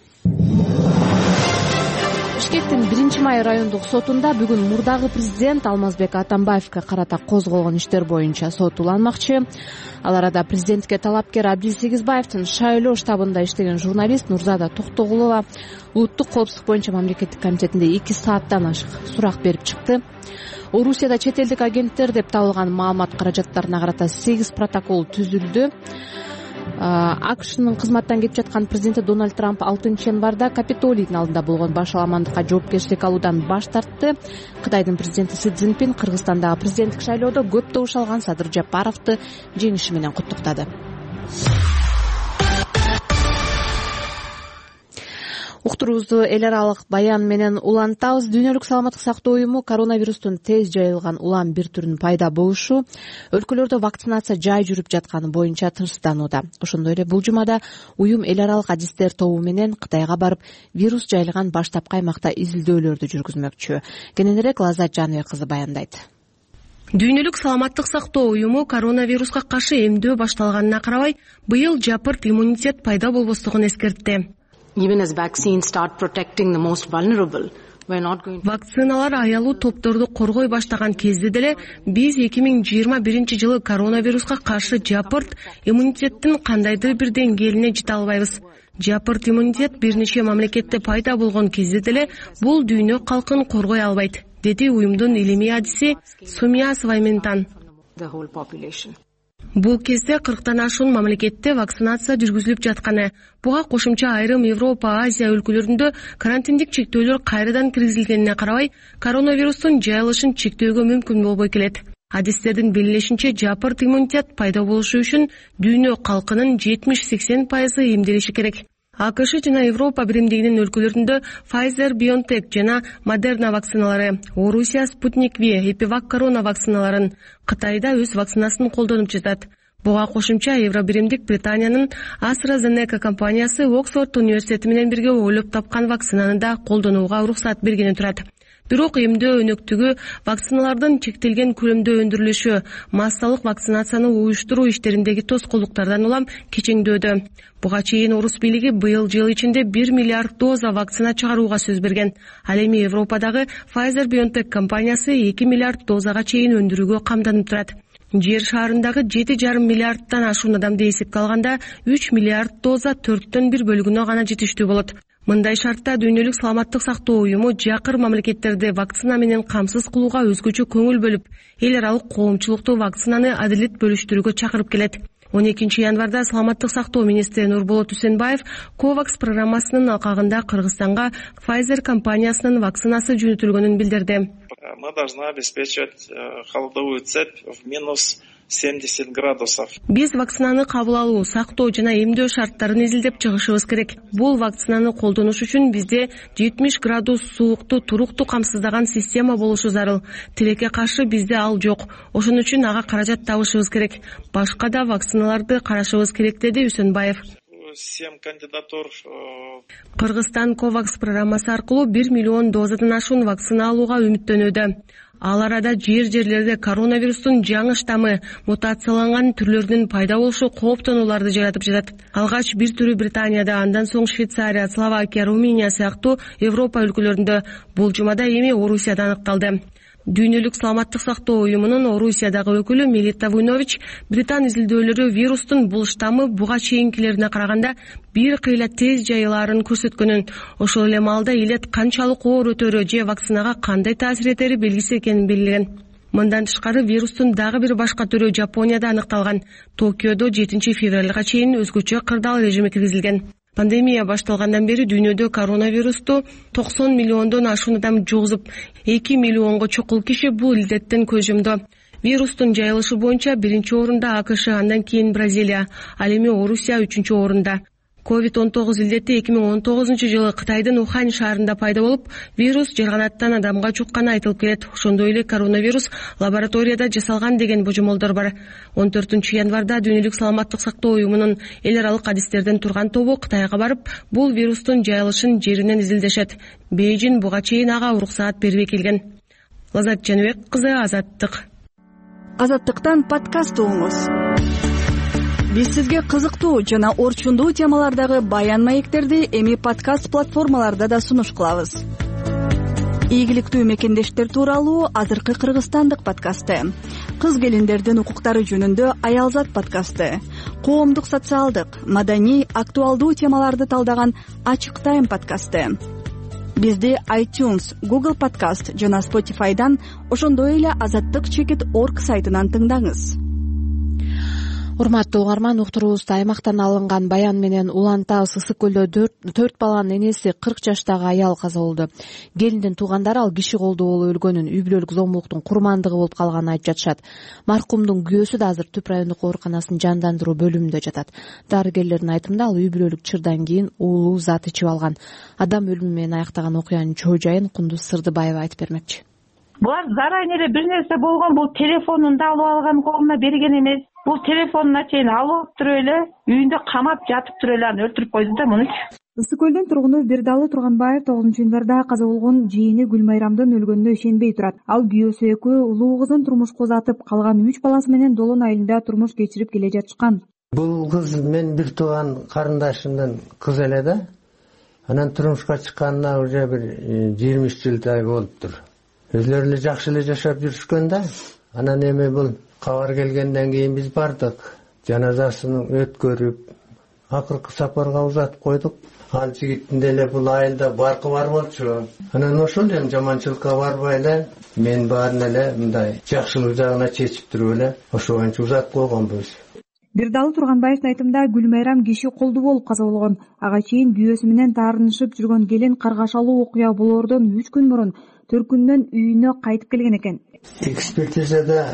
Бишкектин биринчи май райондук сотунда бүгүн мурдагы президент Алмазбек Атамбаевге карата козголгон иштер боюнча сот уланмакчы. Ал арада президентке талапкер Абдил Сегизбаевдин шайлоо штабында иштеген журналист Нурзада Токтогулова улуттук коопсуздук боюнча мамлекеттик комитетинде эки сааттан ашык сурак берип чыкты. Орусияда чет элдик агенттер деп табылган маалымат каражаттарына карата сегиз протокол түзүлдү. АКШнын кызматтан кетип жаткан президенти Дональд Трамп алтынчы январда Капитолийдин алдында болгон башаламандыкка жоопкерчилик алуудан баш тартты. Кытайдын президенти Си Цзиньпин Кыргызстандагы президенттик шайлоодо көп добуш алган Садыр Жапаровду жеңиши менен куттуктады. Уктуруубузду эл аралык баян менен улантабыз. Дүйнөлүк саламаттык сактоо уюму коронавирустун тез жайылган улам бир түрүнүн пайда болушу, өлкөлөрдө вакцинация жай жүрүп жатканы боюнча тынчсызданууда. Ошондой эле бул жумада уюм эл аралык адистер тобу менен Кытайга барып, вирус жайылган баштапкы аймакта изилдөөлөрдү жүргүзмөкчү. Кененирээк Лаззат Жаныбек кызы баяндайт. Дүйнөлүк саламаттык сактоо уюму коронавируска каршы эмдөө башталганына карабай, быйыл жапырт иммунитет пайда болбостугун эскертти. Even as vaccines start protecting the most vulnerable, we're not going to... Вакциналар аялуу топторду коргой баштаган кезде деле биз эки миң жыйырма биринчи жылы коронавируска каршы жапырт иммунитеттин кандайдыр бир деңгээлине жете албайбыз. Жапырт иммунитет бир нече мамлекетте пайда болгон кезде деле бул дүйнө калкын коргой албайт, деди уюмдун илимий адиси Сумия Свайментан. Бул кезде кырктан ашуун мамлекетте вакцинация жүргүзүлүп жатканы, буга кошумча айрым Европа, Азия өлкөлөрүндө карантиндик чектөөлөр кайрадан киргизилгенине карабай, коронавирустун жайылышын чектөөгө мүмкүн болбой келет. Адистердин белгилешинче, жапырт иммунитет пайда болушу үчүн дүйнө калкынын жетимиш-сексен пайызы эмделиши керек. АКШ жана Европа биримдигинин өлкөлөрүндө Pfizer-BioNTech жана Moderna вакциналары, Орусия Sputnik V, Epivac корона вакциналарын, Кытайда өз вакцинасын колдонуп жатат. Буга кошумча Евробиримдик Британиянын AstraZeneca компаниясы Оксфорд университети менен бирге ойлоп тапкан вакцинаны да колдонууга уруксат бергени турат. Бирок эмдөө өнөктүгү, вакциналардын чектелген көлөмдө өндүрүлүшү, массалык вакцинацияны уюштуруу иштериндеги тоскоолдуктардан улам кечеңдөөдө. Буга чейин орус бийлиги быйыл жыл ичинде бир миллиард доза вакцина чыгарууга сөз берген. Ал эми Европадагы Pfizer-BioNTech компаниясы эки миллиард дозага чейин өндүрүүгө камданып турат. Жер шаарындагы жети жарым миллиардтан ашуун адамды эсепке алганда үч миллиард доза төрттөн бир бөлүгүнө гана жетиштүү болот. Мындай шартта Дүйнөлүк саламаттык сактоо уюму жакыр мамлекеттерди вакцина менен камсыз кылууга өзгөчө көңүл бөлүп, эл аралык коомчулукту вакцинаны адилет бөлүштүрүүгө чакырып келет. он экинчи январда саламаттык сактоо министри Нурболот Үсенбаев COVAX программасынын алкагында Кыргызстанга Pfizer компаниясынын вакцинасы жөнөтүлгөнүн билдирди. Мы должны обеспечивать холодовую цепь в минус семьдесят градусов. Биз вакцинаны кабыл алуу, сактоо жана эмдөө шарттарын изилдеп чыгышыбыз керек. Бул вакцинаны колдонуш үчүн бизде жетимиш градус суукту туруктуу камсыздаган система болушу зарыл. Тилекке каршы бизде ал жок. Ошон үчүн ага каражат табышыбыз керек. Башка да вакциналарды карашыбыз керек, деди Үсенбаев. семь кандидатур. Кыргызстан COVAX программасы аркылуу бир миллион дозадан ашуун вакцина алууга үмүттөнүүдө. Ал арада жер-жерлерде коронавирустун жаңы штаммы, мутацияланган түрлөрүнүн пайда болушу кооптонууларды жаратып жатат. Алгач бир түрү Британияда, андан соң Швейцария, Словакия, Румыния сыяктуу Европа өлкөлөрүндө, бул жумада эми Орусияда аныкталды. Дүйнөлүк саламаттык сактоо уюмунун Орусиядагы өкүлү Мелита Вуйнович, Британ изилдөөлөрү вирустун бул штаммы буга чейинкилерине караганда бир кыйла тез жайылаарын көрсөткөнүн, ошол эле маалда илет канчалык оор өтөрү же вакцинага кандай таасир этери белгисиз экенин белгилеген. Мындан тышкары вирустун дагы бир башка түрү Жапонияда аныкталган. Токиодо жетинчи февралга чейин өзгөчө кырдаал режими киргизилген. Пандемия башталгандан бери дүйнөдө коронавирусту токсон миллиондон ашуун адам жугузуп, эки миллионго чукул киши бул илдеттен көз жумду. Вирустун жайылышы боюнча биринчи орунда АКШ, андан кийин Бразилия, ал эми Орусия үчүнчү орунда. ковид он тогуз илдети эки миң он тогузунчу жылы Кытайдын Ухань шаарында пайда болуп, вирус жарганаттан адамга жукканы айтылып келет. Ошондой эле коронавирус лабораторияда жасалган деген божомолдор бар. он төртүнчү январда Дүйнөлүк саламаттык сактоо уюмунун эл аралык адистерден турган тобу Кытайга барып, бул вирустун жайылышын жеринен изилдешет. Бейжин буга чейин ага уруксаат бербей келген. Лазат Жаныбек кызы, Азаттык. Азаттыктан подкаст угуңуз. Биз сизге кызыктуу жана орчундуу темалардагы баян маектерди эми подкаст платформаларда да сунуш кылабыз. Ийгиликтүү мекендештер тууралуу азыркы кыргызстандык подкасты, кыз келиндердин укуктары жөнүндө Аялзат подкасты, коомдук социалдык, маданий, актуалдуу темаларды талдаган Ачык Тайм подкасты. Бизди iTunes, Google Podcast жана Spotify'дан, ошондой эле азаттык чекит орг сайтынан тыңдаңыз. Урматтуу угарман, уктуруубузда аймактан алынган баян менен Улан-Таа Ысык көлдө төрт баланын энеси кырк жаштагы аял каза болду. Келиндин туугандары ал киши колдоо болуп өлгөнүн, үй бүлөлүк зомбулуктун курмандыгы болуп калганын айтып жатышат. Маркумдун күйөөсү да азыр Түп райондук ооруканасынын жандандыруу бөлүмүндө жатат. Дарыгерлердин айтымында ал үй бүлөлүк чырдан кийин уулуу зат ичип алган. Адам өлүмү менен аяктаган окуянын чоо жайын Кундуз Сырдыбаева айтып бермекчи. Булар заранее эле бир нерсе болгон, бул телефонун да алып алган, колуна берген эмес. Бул телефонуна чейин алып туруп эле үйүндө камап жатып туруп эле аны өлтүрүп койду да мунучу. Ысык көлдүн тургуну Бердалы Турганбаев тогузунчу январда каза болгон жийини Гүлмайрамдын өлгөнүнө ишенбей турат. Ал күйөөсү экөө улуу кызын турмушка узатып, калган үч баласы менен Долон айылында турмуш кечирип келе жатышкан. Бул кыз мен бир тууган карындашымдын кызы эле да. Анан турмушка чыкканына уже бир жыйырма үч жылдай болуптур. Өзлөрү эле жакшы эле жашап жүрүшкөн да. Анан эми бул кабар келгенден кийин биз бардык, жаназасын өткөрүп, акыркы сапарга узатып койдук. Ал жигиттин деле бул айылда баркы бар болчу. Анан ошол эми жаманчылыкка барбай эле мен баарын эле мындай жакшылык жагына чечип туруп эле ошо боюнча узатып койгонбуз. Бирдалы Турганбаевдин айтымында Гүлмайрам киши колду болуп каза болгон. Ага чейин күйөөсү менен таарынышып жүргөн келин каргашалуу окуя болоордон үч күн мурун Төркүндөн үйүнө кайтып келген экен. Экспертизада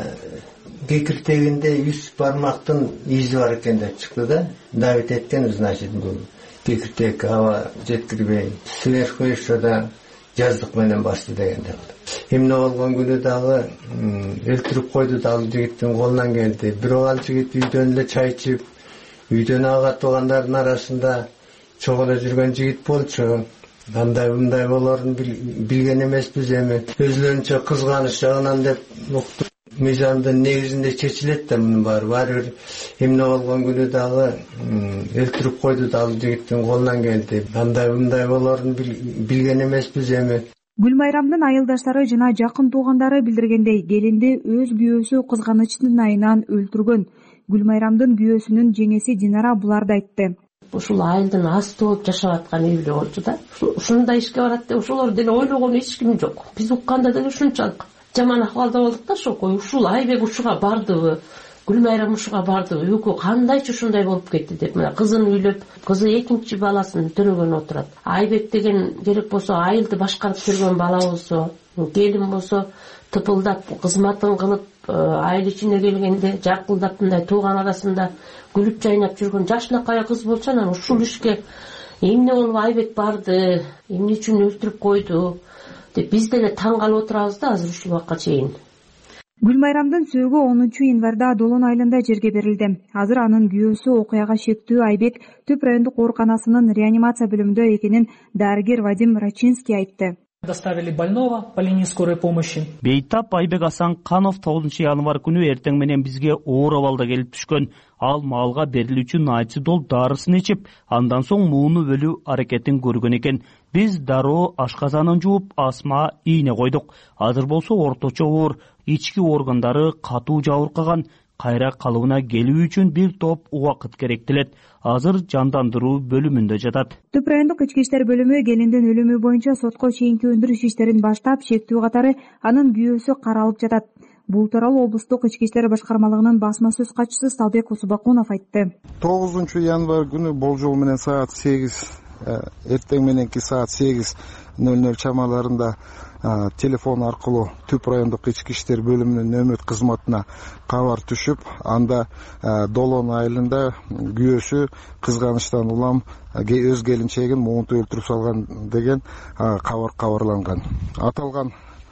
кекиртегинде үч бармактын изи бар экен деп чыкты да. Давит эткен, значит, бул кекиртек аба жеткирбей, сверху еще да жаздык менен басты дегенде. Эмне болгон күнү дагы өлтүрүп койду да, ал жигиттин колунан келди. Бирок ал жигит үйдөн эле чай ичип, үйдөн ага туугандардын арасында чогулуп жүргөн жигит болчу. Андай мындай болоорун билген эмеспиз, эми өзүлөрүнчө кызганыч жагынан деп уктуп, мыйзамдын негизинде чечилет да мунун баары. Баары бир эмне болгон күнү дагы өлтүрүп койду да, ал жигиттин колунан келди. Андай мындай болоорун билген эмеспиз, эми. Гүлмайрамдын айылдаштары жана жакын туугандары билдиргендей, келинди өз күйөөсү кызганычтын айынан өлтүргөн. Гүлмайрамдын күйөөсүнүн жеңеси Динара буларды айтты. Ушул айылдын асты болуп жашап аткан үй эле болчу да. Ушундай ишке барат деп ошолор деле ойлогон эч ким жок. Биз укканда деле ушунчалык жаман акыбалда болдук да. Ошол кой ушул Айбек ушуга бардыбы, Гүлмайрам ушуга бардыбы, экөө кандайчы ушундай болуп кетти деп. Мына кызын үйлөп, кызы экинчи баласын төрөгөн отурат. Айбек деген керек болсо айылды башкарып жүргөн бала болсо, келин болсо тыпылдап кызматын кылып, айыл ичине келгенде жакылдап мындай тууган арасында күлүп жайнап жүргөн жашынакай кыз болчу. Анан ушул ишке эмне болуп Айбек барды, эмне үчүн өлтүрүп койду деп биз деле таң калып отурабыз да азыр ушул убакка чейин. Гүлмайрамдын сөөгү онунчу январда Долон айылында жерге берилди. Азыр анын күйөөсү окуяга шектүү Айбек Түп райондук ооруканасынын реанимация бөлүмүндө экенин дарыгер Вадим Рачинский айтты. Доставили больного по линии скорой помощи. Бейтап Айбек Асанканов тогузунчу январь күнү эртең менен бизге оор абалда келип түшкөн. Ал малга берилүүчү Найцидол дарысын ичип, андан соң мууну өлүү аракетин көргөн экен. Биз дароо ашказанын жууп, асма ийне койдук. Азыр болсо орточо оор, ички органдары катуу жабыркаган. Кайра калыбына келүү үчүн бир топ убакыт керектелет. Азыр жандандыруу бөлүмүндө жатат. Түп райондук ички иштер бөлүмү келиндин өлүмү боюнча сотко чейинки өндүрүш иштерин баштап, шектүү катары анын күйөөсү каралып жатат. Бул тууралуу облустук ички иштер башкармалыгынын басма сөз катчысы Сталбек Усубакунов айтты. тогузунчу январь күнү болжол менен саат сегиз, эртең мененки саат сегиз ноль ноль чамаларында телефон аркылуу Түп райондук ички иштер бөлүмүнүн нөмөт кызматына кабар түшүп, анда Долон айылында күйөөсү кызганычтан улам өз келинчегин муунтуп өлтүрүп салган деген кабар кабарланган. Аталган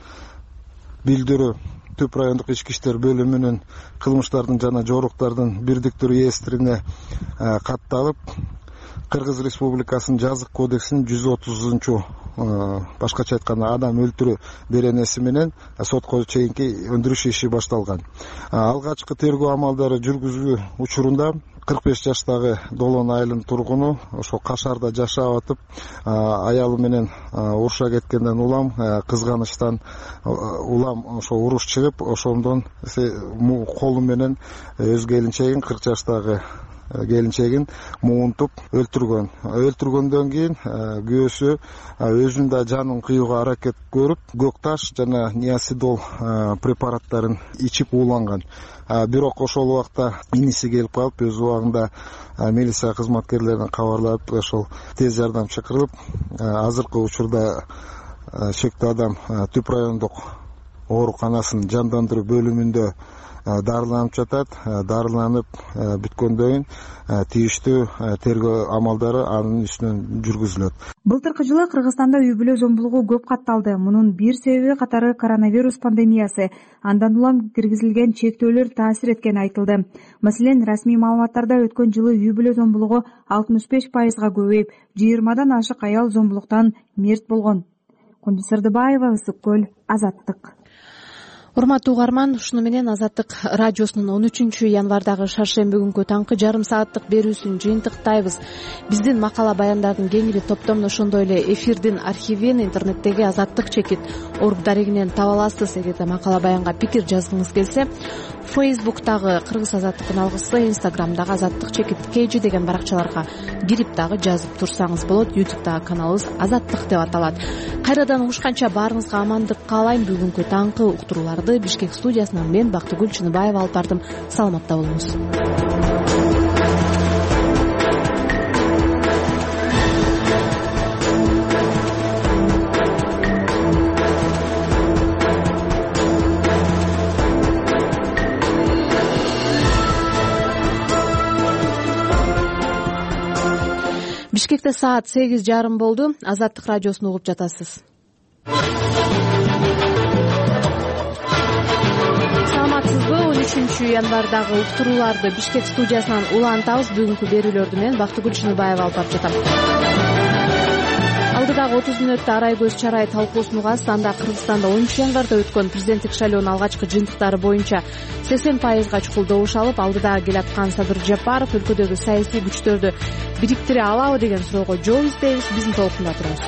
билдирүү Түп райондук ички иштер бөлүмүнүн кылмыштардын жана жоруктардын бирдиктүү реестрине катталып, Кыргыз Республикасынын жазык кодексинин жүз отузунчу башкача айтканда адам өлтүрүү беренеси менен сотко чейинки өндүрүш иши башталган. Алгачкы тергөө амалдары жүргүзүү учурунда кырк беш жаштагы Долон айылынын тургуну ошо Кашарда жашап атып, аялы менен уруша кеткенден улам кызганычтан улам ошо уруш чыгып, ошондон колу менен өз келинчегин кырк жаштагы келинчегин муунтуп өлтүргөн. Өлтүргөндөн кийин күйөөсү өзүн да жанын кыюуга аракет көрүп, көк таш жана Неосидол препараттарын ичип ууланган. Бирок ошол убакта иниси келип калып, өз убагында милиция кызматкерлерине кабарлап, ошол тез жардам чакырылып, азыркы учурда шектүү адам Түп райондук ооруканасынын жандандыруу бөлүмүндө дарыланып жатат. Дарыланып бүткөндөн кийин тийиштүү тергөө амалдары анын үстүнөн жүргүзүлөт. Былтыркы жылы Кыргызстанда үй бүлө зомбулугу көп катталды. Мунун бир себеби катары коронавирус пандемиясы, андан улам киргизилген чектөөлөр таасир эткени айтылды. Маселен, расмий маалыматтарда өткөн жылы үй бүлө зомбулугу алтымыш беш пайызга көбөйүп, жыйырмадан ашык аял зомбулуктан мерт болгон. Кундуз Сырдыбаева, Ысык көл, Азаттык. Урматтуу угарман, ушуну менен Азаттык радиосунун он үчүнчү январдагы шаршемби күнкү таңкы жарым сааттык берүүсүн жыйынтыктайбыз. Биздин макала баяндардын кеңири топтомун, ошондой эле эфирдин архивин интернеттеги Азаттык чекит орг дарегинен таба аласыз. Эгерде макала баянга пикир жазгыңыз келсе, Фейсбуктагы Кыргыз азаттыктын алгысы, Инстаграмдагы азаттык чекит кж деген баракчаларга кирип дагы жазып турсаңыз болот. Ютубтагы каналыбыз азаттык деп аталат. Кайрадан угушканча баарыңызга амандык каалайм. Бүгүнкү таңкы уктурууларды Бишкек студиясынан мен Бактыгүл Чыныбаева алып бардым. Саламатта болуңуз. Бишкекте саат сегиз жарым болду. Азаттык радиосун угуп жатасыз. Саламатсызбы? он үчүнчү январдагы уктурууларды Бишкек студиясынан улантабыз. Бүгүнкү берүүлөрдү мен Бактыгүл Чыныбаева алып барып жатам. Алдыдагы отуз мүнөттө арай көз чарай талкуусун угасыз. Анда Кыргызстанда онунчу январда өткөн президенттик шайлоонун алгачкы жыйынтыктары боюнча сексен пайызга чукул добуш алып, алдыда келаткан Садыр Жапаров өлкөдөгү саясий күчтөрдү бириктире алабы деген суроого жооп издейбиз. Биздин толкунда турабыз.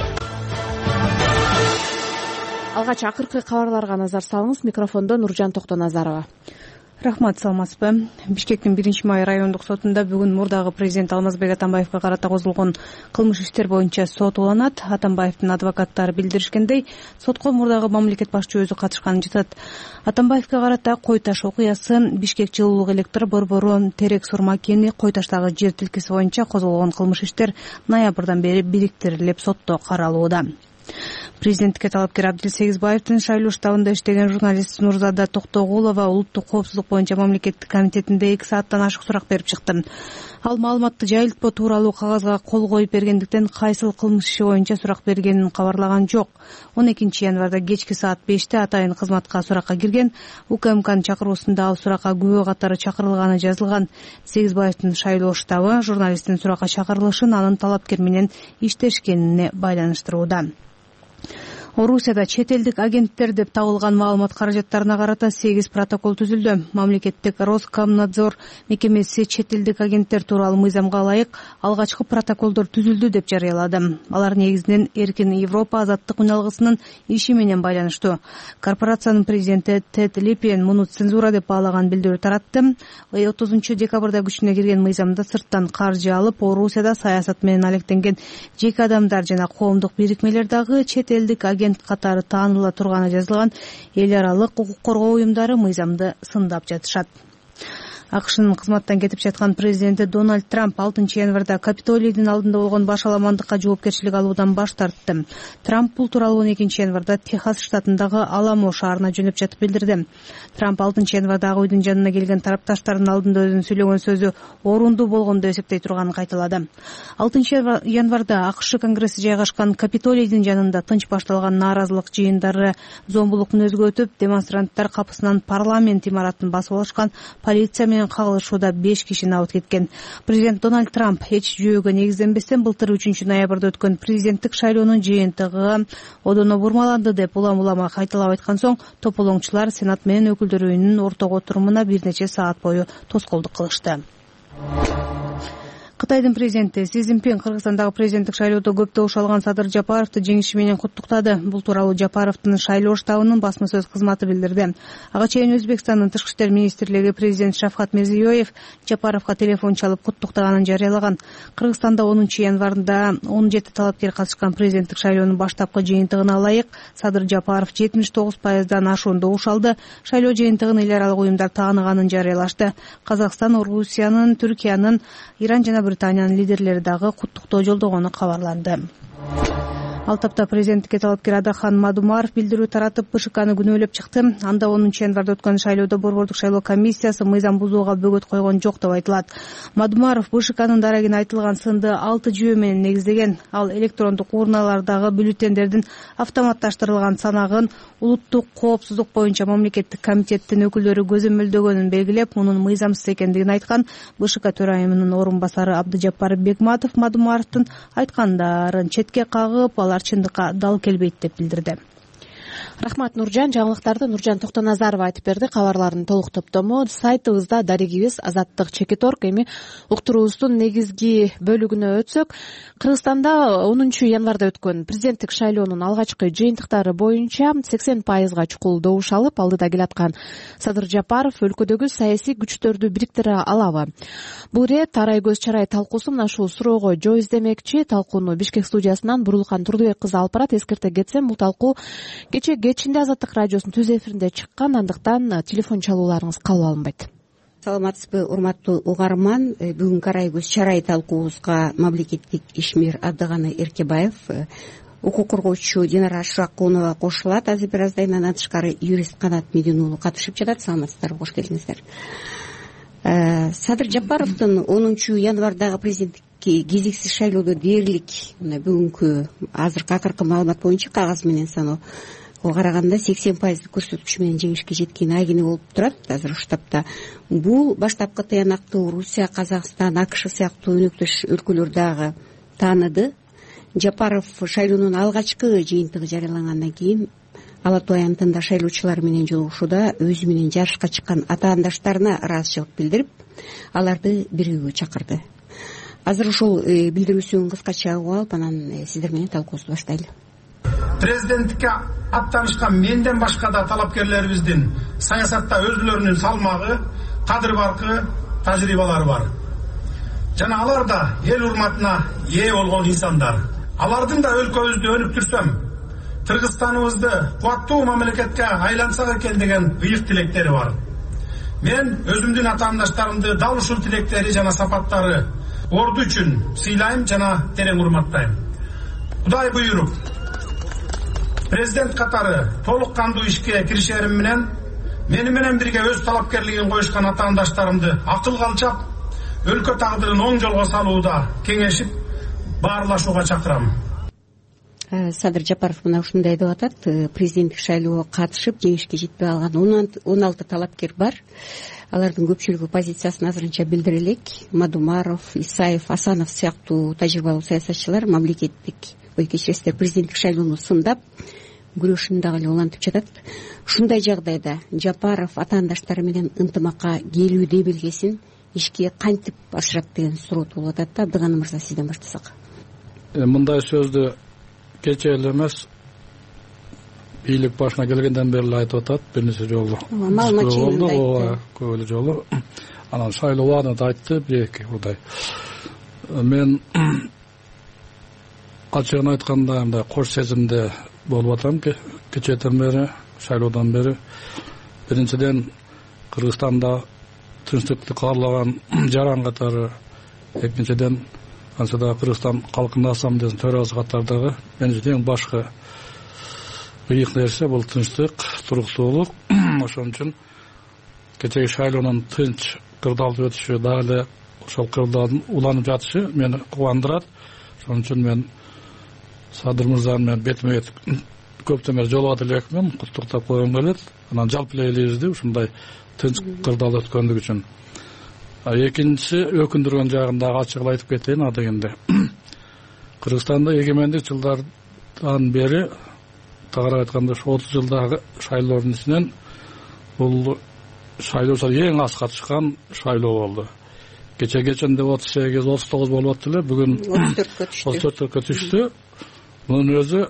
Алгач акыркы кабарларга назар салыңыз. Микрофондо Нуржан Токтоназарова. Рахмат, саламатсызбы? Бишкектин биринчи май райондук сотунда бүгүн мурдагы президент Алмазбек Атамбаевга карата козулгон кылмыш иштер боюнча сот уланат. Атамбаевдин адвокаттары билдиришкендей, сотко мурдагы мамлекет башчы өзү катышканын жатат. Атамбаевга карата Кой таш окуясы, Бишкек жылуулук электр борбору, Терек Сурма кени, Кой таштагы жер тилкеси боюнча козголгон кылмыш иштер ноябрдан бери бириктирилип сотто каралууда. Президенттикке талапкер Абдил Сегизбаевдин шайлоо штабында иштеген журналист Нурзада Токтогулова улуттук коопсуздук боюнча мамлекеттик комитетинде эки сааттан ашык сурак берип чыкты. Ал маалыматты жайылтпоо тууралуу кагазга кол коюп бергендиктен кайсыл кылмыш иши боюнча сурак бергенин кабарлаган жок. он экинчи январда кечки саат беште атайын кызматка суракка кирген. УКМКнын чакыруусунда ал суракка күбө катары чакырылганы жазылган. Сегизбаевдин шайлоо штабы журналисттин суракка чакырылышын анын талапкер менен иштешкенине байланыштырууда. Орусияда чет элдик агенттер деп табылган маалымат каражаттарына карата сегиз протокол түзүлдү. Мамлекеттик Роскомнадзор мекемеси чет элдик агенттер тууралуу мыйзамга ылайык алгачкы протоколдор түзүлдү деп жарыялады. Алар негизинен Эркин Европа азаттык үналгысынын иши менен байланыштуу. Корпорациянын президенти Тед Липпен муну цензура деп баалаган билдирүү таратты. отузунчу декабрда күчүнө кирген мыйзамда сырттан каржы алып, Орусияда саясат менен алектенген жеке адамдар жана коомдук бирикмелер дагы чет элдик агент катары тааныла турганы жазылган. Эл аралык укук коргоо уюмдары мыйзамды сындап жатышат. АКШнын кызматтан кетип жаткан президенти Дональд Трамп алтынчы январда Капитолийдин алдында болгон баш аламандыкка жоопкерчилик алуудан баш тартты. Трамп бул тууралуу он экинчи январда Техас штатындагы Аламо шаарына жөнөп жатып билдирди. Трамп алтынчы январда Ак үйдүн жанына келген тарапташтарынын алдында өзүнүн сөйлөгөн сөзү орунду болгону деп эсептей турганын кайталады. алтынчы январда АКШ конгресси жайгашкан Капитолийдин жанында тынч башталган нааразылык жыйындары зомбулук мүнөзгө өтүп, демонстранттар капысынан парламент имаратын басып алышкан. Полиция менен кагылышууда беш киши набыт кеткен. Президент Дональд Трамп эч жүйөгө негизденбестен былтыр үчүнчү ноябрда өткөн президенттик шайлоонун жыйынтыгы одоно бурмаланды деп улам-улама кайталап айткан соң, тополоңчулар Сенат менен өкүлдөр үйүнүн ортого отурумуна бир нече саат бою тоскоолдук кылышты. Кытайдын президенти Си Цзиньпин Кыргызстандагы президенттик шайлоодо көп добуш алган Садыр Жапаровду жеңиши менен куттуктады. Бул тууралуу Жапаровдун шайлоо штабынын басма сөз кызматы билдирди. Ага чейин Өзбекстандын тышкы иштер министрлиги президент Шавкат Мирзиёев Жапаровго телефон чалып куттуктаганын жарыялаган. Кыргызстанда онунчу январда он жети талапкер катышкан президенттик шайлоонун баштапкы жыйынтыгына ылайык Садыр Жапаров жетимиш тогуз пайыздан ашуун добуш алды. Шайлоо жыйынтыгын эл аралык уюмдар тааныганын жарыялашты. Казакстан, Орусиянын, Түркиянын, Иран жана Британиянын лидерлери дагы куттуктоо жолдогону кабарланды. Ал тапта президенттикке талапкер Адахан Мадумаров билдирүү таратып, БШКны күнөөлөп чыкты. Анда онунчу январда өткөн шайлоодо борбордук шайлоо комиссиясы мыйзам бузууга бөгөт койгон жок деп айтылат. Мадумаров БШКнын дарегине айтылган сынды алты жүйө менен негиздеген. Ал электрондук урналардагы бюллетендердин автоматташтырылган санагын улуттук коопсуздук боюнча мамлекеттик комитеттин өкүлдөрү көзөмөлдөгөнүн белгилеп, мунун мыйзамсыз экендигин айткан. БШК төрайымынын орун басары Абдыжаппар Бекматов Мадумаровдун айткандарын четке кагып, алар чындыкка дал келбейт деп билдирди. Рахмат, Нуржан. Жаңылыктарды Нуржан Токтоназарова айтып берди. Кабарлардын толук топтому сайтыбызда дарегибиз Азаттык чекит точка орг. Эми уктуруубуздун негизги бөлүгүнө өтсөк, Кыргызстанда онунчу январда өткөн президенттик шайлоонун алгачкы жыйынтыктары боюнча сексен пайызга чукул добуш алып, алдыда келаткан Садыр Жапаров өлкөдөгү саясий күчтөрдү бириктире алабы? Бул ирет арай көз чарай талкуусу мына ушул суроого жооп издемекчи. Талкууну Бишкек студиясынан Бурулкан Турдубек кызы алып барат. Эскерте кетсем, бул талкуу кече кечинде Азаттык радиосунун түз эфиринде чыккан, андыктан телефон чалууларыңыз кабыл алынбайт. Саламатсызбы, урматтуу угарман. Бүгүнкү арай көз чарай талкуубузга мамлекеттик ишмер Абдыганы Эркебаев, укук коргоочу Динара Шуракунова кошулат. Азыр бир аздан андан тышкары юрист Канат Медин уулу катышып жатат. Саламатсыздарбы, кош келиңиздер. Садыр Жапаровдун онунчу январдагы президенттик кезексиз шайлоодо дээрлик мына бүгүнкү азыркы акыркы маалымат боюнча кагаз менен саноо караганда сексен пайыздык көрсөткүч менен жеңишке жеткен айгини болуп турат азыр штабта. Бул баштапкы тыянактуу Русия, Казакстан, АКШ сыяктуу өнөктөш өлкөлөр дагы тааныды. Жапаров шайлоонун алгачкы жыйынтыгы жарыялангандан кийин Ала Тоо аянтында шайлоочулар менен жолугушууда өзү менен жарышка чыккан атаандаштарына ыраазычылык билдирип, аларды биригүүгө чакырды. Азыр ушул билдирүүсүн кыскача угуп алып, анан сиздер менен талкуубузду баштайлы. Президенттикке аттанышкан менден башка да талапкерлерибиздин саясатта өзүлөрүнүн салмагы, кадыр баркы, тажрыйбалары бар. Жана алар да эл урматына ээ болгон инсандар. Алардын да өлкөбүздү өнүктүрсөм, Кыргызстаныбызды кубаттуу мамлекетке айлансак экен деген ыйык тилектери бар. Мен өзүмдүн атаандаштарымды дал ушул тилектери жана сапаттары орду үчүн сыйлайм жана терең урматтайм. Кудай буйруп, президент катары толук кандуу ишке киришерим менен мени менен бирге өз талапкерлигин коюшкан атаандаштарымды акылга алчап, өлкө тагдырын оң жолго салууда кеңешип, баарлашууга чакырам. Садыр Жапаров мына ушундай деп атат: президенттик шайлоого катышып жеңишке жетпей алган он алты талапкер бар. Алардын көпчүлүгү позициясын азырынча билдире элек. Мадумаров, Исаев, Асанов сыяктуу тажрыйбалуу саясатчылар мамлекеттик ой кечиресиздер президенттик шайлоону сындап күрөшүн дагы эле улантып жатат. Ушундай жагдайда Жапаров атаандаштары менен ынтымакка келүүдө белгисин ишке кантип ашырат деген суроо туулуп атат да. Абдыганы мырза, сизден баштасак. Мындай сөздү кече эле эмес, бийлик башына келгенден бери айтып атат, бир нече жолу. Маалымат жыйынында айтты. Көп эле жолу. Анан шайлоо убагында айтты, бир эки удай. Мен ачыгын айтканда мындай кош сезимде болуп атам кечеден бери, шайлоодон бери. Биринчиден, Кыргызстанда тынчтыкты каарлаган жаран катары, экинчиден Ансыда Кыргызстан Калкын Ассамблеясынын төрагасы катардагы менин эң башкы ыйык нерсе бул тынчтык, туруктуулук. Ошон үчүн кечеги шайлоонун тынч кырдаалып өтүшү, дагы эле ошол кырдаалдын уланып жатышы мени кубандырат. Ошон үчүн мен Садыр мырзаны менен бетме бет көптөн бери жолугат элекмин, куттуктап койгум келет. Анан жалпы эле элибизди ушундай тынч кырдаал өткөндүгү үчүн. Экинчи өкүндүргөн жагын дагы ачыгып айтып кетейин. А дегенде Кыргызстанда эгемендик жылдардан бери, тагыраак айтканда отуз жылдагы шайлоонун ичинен бул шайлоочулар эң аз катышкан шайлоо болду. Кече кеченде отуз сегиз отуз тогуз болуп аттı эле, бүгүн отуз төрткө түштү. Мунун өзү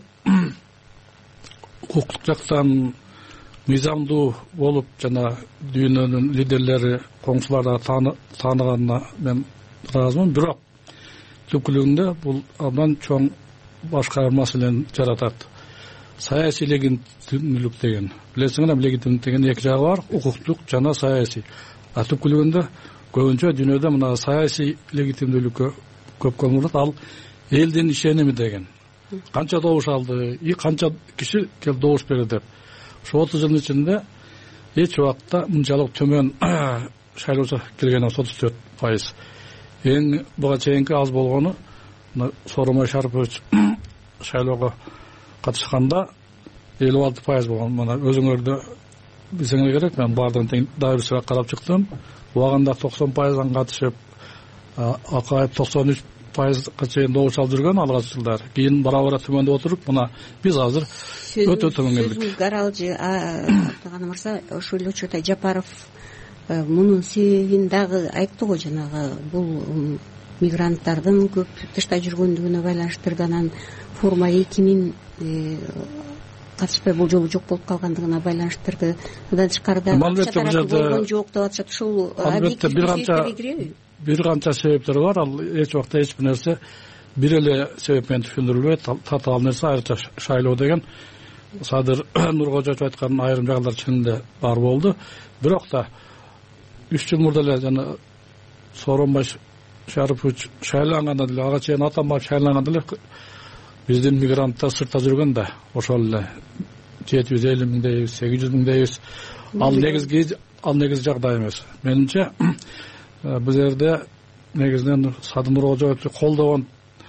укуктук жактан мыйзамдуу болуп жана дүйнөнүн лидерлери, коңшулар да тааныганына мен ыраазымын. Бирок түпкүлүгүндө бул абдан чоң башка бир маселени жаратат. Саясий легитимдүүлүк деген. Билесиңер, легитимдүүлүк деген эки жагы бар, укуктук жана саясий. А түпкүлүгүндө көбүнчө дүйнөдө мына саясий легитимдүүлүккө көп көңүл бурат. Ал элдин ишеними деген. Канча добуш алды, и канча киши келип добуш берди деп. Ошо отуз жылдын ичинде эч убакта мынчалык төмөн шайлоочу келген отуз төрт пайыз. Эң буга чейинки аз болгону Сооронбай Шарипович шайлоого катышканда элүү алты пайыз болгон. Мына өзүңөрдө билсеңер керек, мен бардыгын тең дайырчага карап чыктым. Убагында токсон пайыздан катышып, Акаев токсон үч пайызга чейин добуш алып жүргөн алгач жылдар. Кийин бара-бара төмөндөп отуруп, мына биз азыр өтө төмөн келдик. сөзүңүзгө аралжы Абдыганы мырза, ошол эле учурда Жапаров мунун себебин дагы айтты го, жанагы бул мигранттардын көп тышта жүргөндүгүнө байланыштырды, анан форма эки миң катышпай бул жолу жок болуп калгандыгына байланыштырды. Мындан тышкарыда акча таратуу болгон жок деп атышат. Ушул албетте бир канча бир канча себептер бар. Ал эч убакта эч бир нерсе бир эле себеп менен түшүндүрүлбөйт. Татаал нерсе айрыкча шайлоо деген Садыр Нуркожоевич айткан айрым жагдалар чынында бар болду. Бирок да үч жыл мурда эле жана Сооронбай Шарипович шайланганда деле, ага чейин Атамбаев шайланганда деле биздин мигранттар сыртта жүргөн да ошол эле жети жүз элүү миңдей, сегиз жүз миңдейбиз. Ал негизги ал негизги жагдай эмес. Менимче бул жерде негизинен Садыр Нуркожоевичти колдогон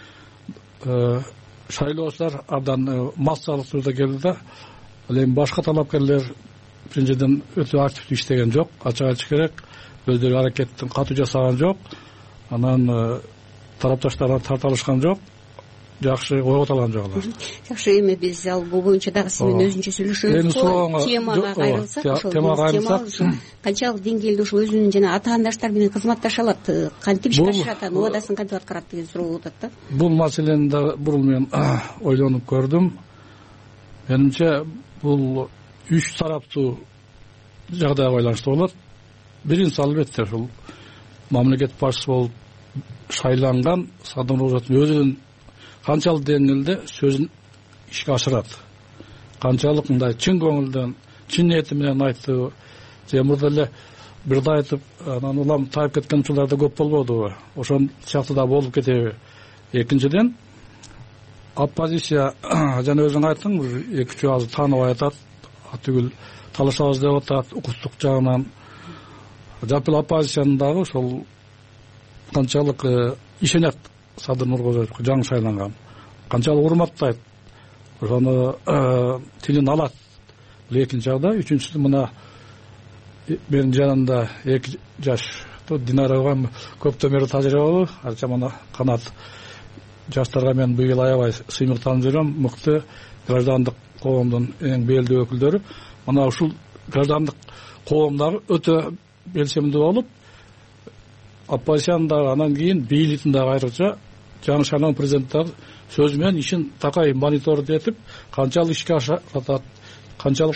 шайлоочулар абдан массалык түрдө келди да, ал эми башка талапкерлер биринчиден өтө активдүү иштеген жок, ачык айтыш керек, өздөрү аракеттин катуу жасаган жок, анан тарапташтар тарта алышкан жок, жакшы ойгот алган жок алар. Жакшы, эми биз ал бул боюнча дагы сиз менен өзүнчө сүйлөшөбүз. Темага кайрылсак, ошол тема канчалык деңгээлде ошо өзүнүн жана атаандаштар менен кызматташа алат, кантип иштешет, анын убадасын кантип аткарат деген суроо болуп атат да. Бул маселени да бурун мен ойлонуп көрдүм. Менимче бул үч тараптуу жагдайга байланыштуу болот. Биринчиси албетте ушул мамлекет башчысы болуп шайланган Садыр Нуркожоевдун өзүнүн канчалык деңгээлде сөзүн ишке ашырат, канчалык мындай чын көңүлдөн, чын ниети менен айтты. Же мурда эле бирде айтып, анан улам тайып кеткен учурлар да көп болбодубу? Ошол сыяктуу да болуп кетеби? Экинчиден, оппозиция жана өзүң айттың, эки үч азыр тааныбай атат, атүгүл талашабыз деп атат, укуктук жагынан. Жапыл оппозициянын дагы ошол канчалык ишенет Садыр Нуркожоевичке жаңы шайланган, канчалык урматтайт, ошону тилин алат. Бул экинчи жагдай. Үчүнчүсү мына менин жанымда эки жаш Динара көптөн бери тажрыйбалуу, анча мына канат жаштарга мен быйыл аябай сыймыктанып жүрөм. Мыкты граждандык коомдун эң белдүү өкүлдөрү. Мына ушул граждандык коомдагы өтө белсемдүү болуп, оппозициянын дагы анан кийин бийликтин дагы айрыкча жаңы шайланган президенттер сөзү менен ишин такай мониторинг этип, канчалык ишке ашырат, канчалык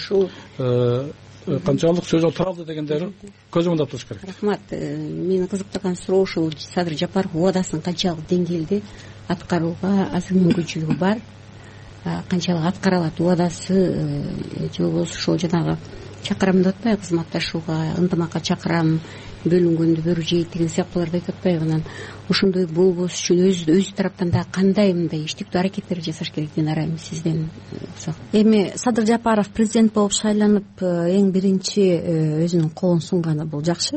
канчалык сөзү туралды дегендери көз оңдоп туруш керек. Рахмат. Мени кызыктырган суроо ушул: Садыр Жапаров убадасын канчалык деңгээлде аткарууга азыр мүмкүнчүлүгү бар, канчалык аткара алат убадасы, же болбосо ошол жанагы чакырам деп атпайбы, кызматташууга, ынтымакка чакырам, бөлүнгөндү бөрү жейт деген сыяктууларды айтып атпайбы? Анан ошондой болбош үчүн өз өз тараптан да кандай мындай иштиктүү аракеттер жасаш керек деген арайым сизден урсак. Эми Садыр Жапаров президент болуп шайланып эң биринчи өзүнүн колун сунганы бул жакшы.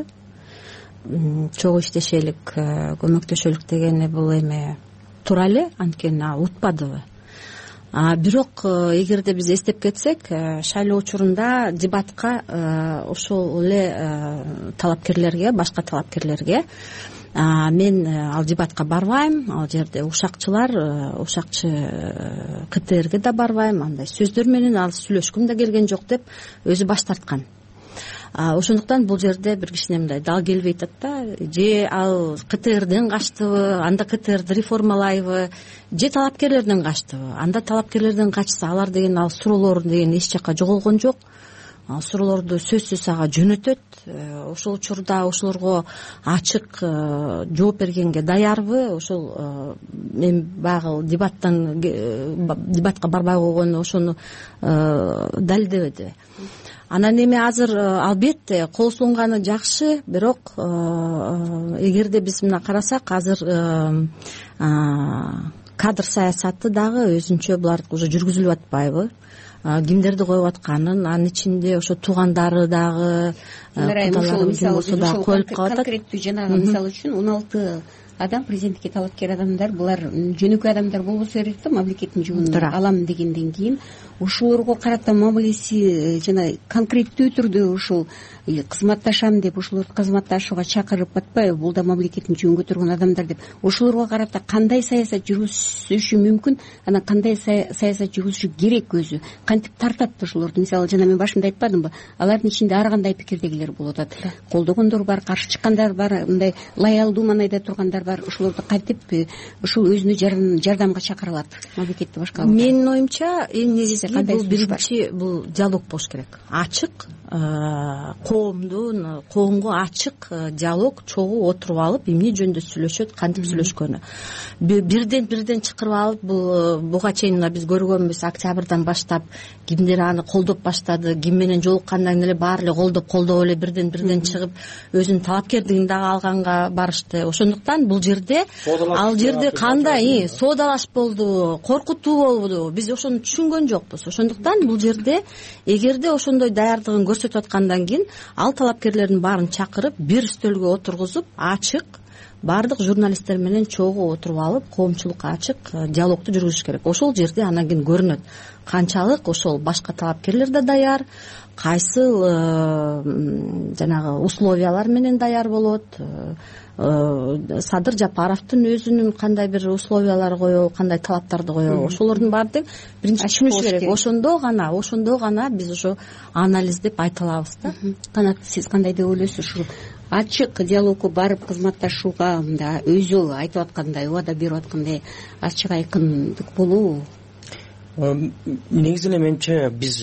Чогуу иштешелик, көмөктөшөлүк дегени бул эми туура эле, анткени ал утпадыбы. Бирок эгерде биз эстеп кетсек, шайлоо учурунда дебатка ошол эле талапкерлерге, башка талапкерлерге мен ал дебатка барбайм, ал жерде ушакчылар, ушакчы КТРге да барбайм, андай сөздөр менен ал сүйлөшкүм да келген жок деп өзү баш тарткан. Ошондуктан бул жерде бир кичине мындай дал келбей атат да. Же ал КТРден качтыбы, анда КТРди реформалайбы, же талапкерлерден качтыбы, анда талапкерлерден качса алар деген ал суроолор деген эч жака жоголгон жок. Ал суроолорду сөзсүз ага жөнөтөт. Ошол учурда ошолорго ачык жооп бергенге даярбы? Ошол мен багы дебаттан дебатка барбай койгону ошону далилдебеди. Анан эми азыр албетте кол сунганы жакшы, бирок эгерде биз мына карасак, азыр кадр саясаты дагы өзүнчө булар уже жүргүзүлүп атпайбы? Кимдерди коюп атканын, анын ичинде ошо туугандары дагы, кудалары болсо да коюлуп калат. Конкреттүү жанагы мисал үчүн он алты адам президенттикке талапкер адамдар булар жөнөкөй адамдар болбосо керек да, мамлекеттин жүгүн алам дегенден кийин ошолорго карата мамилеси жана конкреттүү түрдө ушул кызматташам деп ошолорду кызматташууга чакырып атпайбы, бул да мамлекеттин жүгүн көтөргөн адамдар деп ошолорго карата кандай саясат жүргүзүшү мүмкүн, анан кандай саясат жүргүзүшү керек, өзү кантип тартат ошолорду. Мисалы жана мен башында айтпадымбы, алардын ичинде ар кандай пикирдегилер болуп атат, колдогондор бар, каршы чыккандар бар, мындай лоялдуу маанайда тургандар бар. Ошолорду кантип ушул өзүнө жардамга чакыра алат мамлекетти башкара алат? Менин оюмча эң негизги бул биринчи бул диалог болуш керек, ачык, коомдун коомго ачык диалог, чогуу отуруп алып эмне жөнүндө сүйлөшөт, кантип сүйлөшкөнү. Бирден бирден чакырып алып, бул буга чейин мына биз көргөнбүз, октябрдан баштап кимдер аны колдоп баштады, ким менен жолуккандан эле баары эле колдоп колдоп эле бирден бирден чыгып өзүнүн талапкерлигин дагы алганга барышты. Ошондуктан бул жерде ал жерде кандай соодалаш болду, коркутуу болду, биз ошону түшүнгөн жокпуз. Ошондуктан бул жерде эгерде ошондой даярдыгын көрсөтүп аткандан кийин ал талапкерлердин баарын чакырып бир стөлгө отургузуп, ачык баардык журналисттер менен чогуу отуруп алып, коомчулукка ачык диалогду жүргүзүш керек. Ошол жерде анан кийин көрүнөт канчалык ошол башка талапкерлер да даяр, кайсыл жанагы условиялар менен даяр болот, Садыр Жапаровдун өзүнүн кандай бир условиялары коебу, кандай талаптарды коебу, ошолордун баардыгын биринчи түшүнүш керек. Ошондо гана ошондо гана биз ошо анализдеп айта алабыз да. Канат, сиз кандай деп ойлойсуз? Ушул ачык диалогго барып кызматташууга мында өзү айтып аткандай, убада берип аткандай ачык айкындык болуу? Негизи эле менимче биз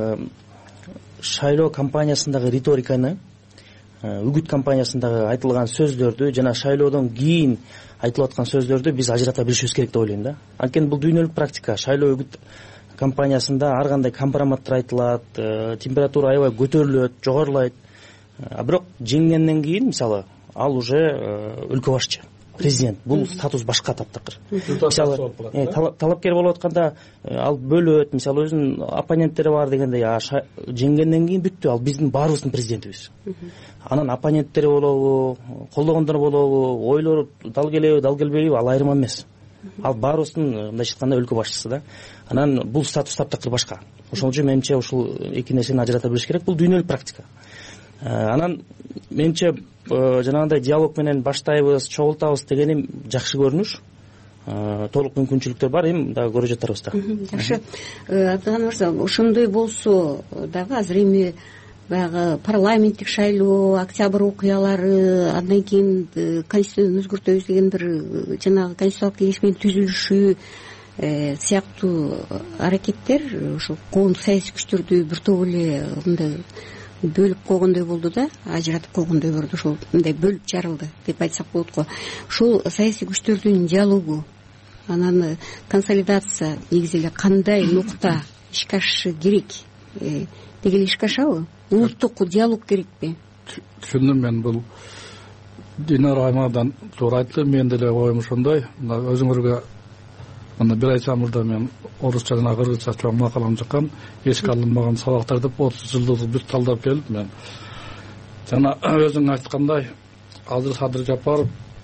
шайлоо кампаниясындагы риториканы, үгүт кампаниясындагы айтылган сөздөрдү жана шайлоодон кийин айтылып аткан сөздөрдү биз ажырата билишибиз керек деп ойлойм да. Анткени бул дүйнөлүк практика. Шайлоо үгүт кампаниясында ар кандай компроматтар айтылат, температура аябай көтөрүлөт, жогорулайт. А бирок жеңгенден кийин, мисалы, ал уже өлкө башчы, президент. Бул статус башка таптакыр. Мисалы, талапкер болуп атканда ал бөлөт, мисалы өзүнүн оппоненттери бар дегендей, жеңгенден кийин бүттү, ал биздин баарыбыздын президентибиз. Анан оппоненттери болобу, колдогондор болобу, ойлору дал келеби, дал келбейби, ал айырма эмес. Ал баарыбыздын мындайча айтканда өлкө башчысы да. Анан бул статус таптакыр башка. Ошол үчүн менимче ушул эки нерсени ажырата билиш керек. Бул дүйнөлүк практика. Анан менимче жанагындай диалог менен баштайбыз, чогултабыз дегени жакшы көрүнүш. Толук мүмкүнчүлүктөр бар, эми дагы көрө жатарбыз да. Жакшы. Абдыган мырза, ошондой болсо дагы азыр эми баягы парламенттик шайлоо, октябрь окуялары, андан кийин конституцияны өзгөртөбүз деген бир жанагы конституциялык кеңешменин түзүлүшү сыяктуу аракеттер ошол коомдук саясий күчтөрдү бир топ эле мындай бөлүп койгондой болду да, ажыратып койгондой болду, ошол мындай бөлүп жарылды деп айтсак болот го. Ушул саясий күчтөрдүн диалогу, анан консолидация негизи эле кандай нукта ишке ашышы керек? Деги эле ишке ашабы? Улуттук диалог керекпи? Түшүндүм мен. Бул Динара Аймадан туура айтты, мен деле оюм ошондой. Мына өзүңөргө мына бир ай чамырда мен орусча жана кыргызча чоң макалам чыккан, эске алынбаган сабактар деп отуз жылдык бүт талдап келип мен жана өзүң айткандай азыр Садыр Жапаров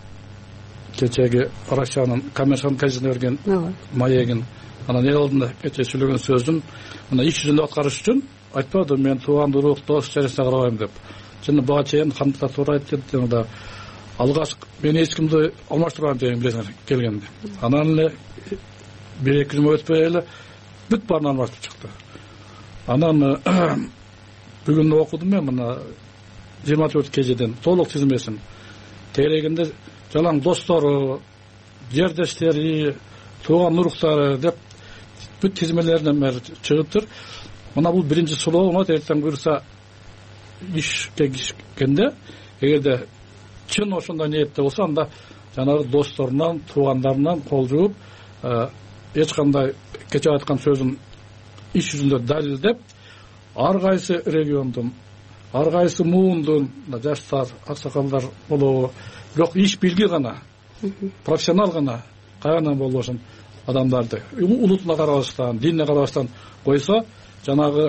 кечеги Россиянын коммерсант газетине берген маегин, анан эл алдында кече сүйлөгөн сөзүн мына иш жүзүндө аткарыш үчүн айтпады, мен тууган урук дос чарасына карабайм деп. Жана буга чейин кандидат туура айтты, жана алгаш мен эч кимди алмаштырбайм деген билесиңер келгенде. Анан эле бир эки жыл өтпөй эле бүт баарын алмаштырып чыкты. Анан бүгүн окудум мен мына жыйырма төрт кежеден толук тизмесин. Терегинде жалаң достору, жердештери, тууган уруктары деп бүт тизмелеринен бери чыгыптыр. Мына бул биринчи суроо, мына эртең буюрса ишке кишкенде, эгерде чын ошондой ниетте болсо, анда жанагы досторунан, туугандарынан кол жууп, эч кандай кече айткан сөзүн иш жүзүндө далилдеп, ар кайсы региондун, ар кайсы муундун жаштар, аксакалдар болобу, бирок иш билги гана, профессионал гана, кайрадан болбосун адамдарды улутуна карабастан, динине карабастан койсо, жанагы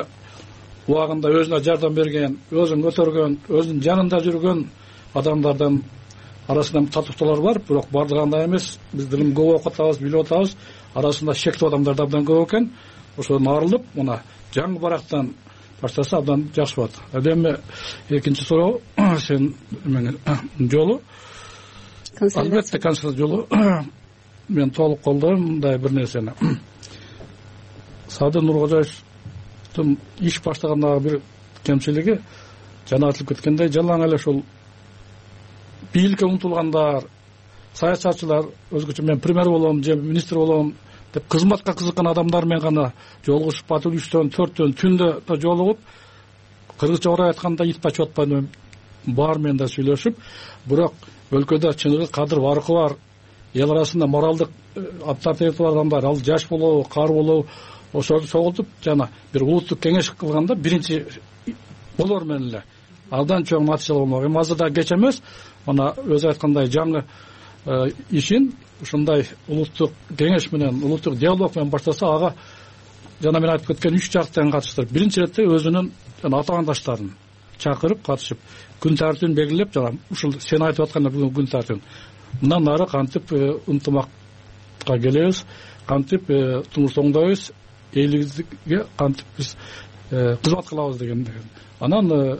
убагында өзүнө жардам берген, өзүн көтөргөн, өзүнүн жанында жүргөн адамдардан арасында татыктуулар бар, бирок баардыгы андай эмес. Биз дилим көп окуп атабыз, билип атабыз. Арасында шектүү адамдар да абдан көп экен. Ошодон арылып, мына жаңы барактан баштаса абдан жакшы болот. Эми экинчи суроо сен менин жолу. Албетте консультация жолу мен толук колдойм мындай бир нерсени. Садыр Нуркожоевдун иш баштагандагы бир кемчилиги жана айтылып кеткендей, жалаң эле ушул бийликке умтулгандар, саясатчылар, өзгөчө мен премьер болом же министр болом деп кызматка кызыккан адамдар менен гана жолугушуп, батыл үчтөн, төрттөн түндө жолугуп, кыргызча орай айтканда ит бачып атпайм, баар менен да сүйлөшүп, бирок өлкөдө чыныгы кадыр баркы бар, эл арасында моралдык авторитети бар адамдар, ал жаш болобу, кар болобу, ошолорду чогултуп жана бир улуттук кеңеш кылганда биринчи болор менен эле абдан чоң натыйжалуу болмок. Эми азыр да кеч эмес, мына өзү айткандай жаңы ишин ушундай улуттук кеңеш менен, улуттук диалог менен баштаса, ага жана мен айтып кеткен үч жактан катыштырып, биринчи ирет өзүнүн атаандаштарын чакырып катышып, күн тартибин белгилеп, жана ушул сен айтып аткандай бүгүн күн тартибин мындан нары кантип ынтымакка келебиз, кантип турмуш оңдойбуз, элибизге кантип биз кызмат кылабыз деген. Анан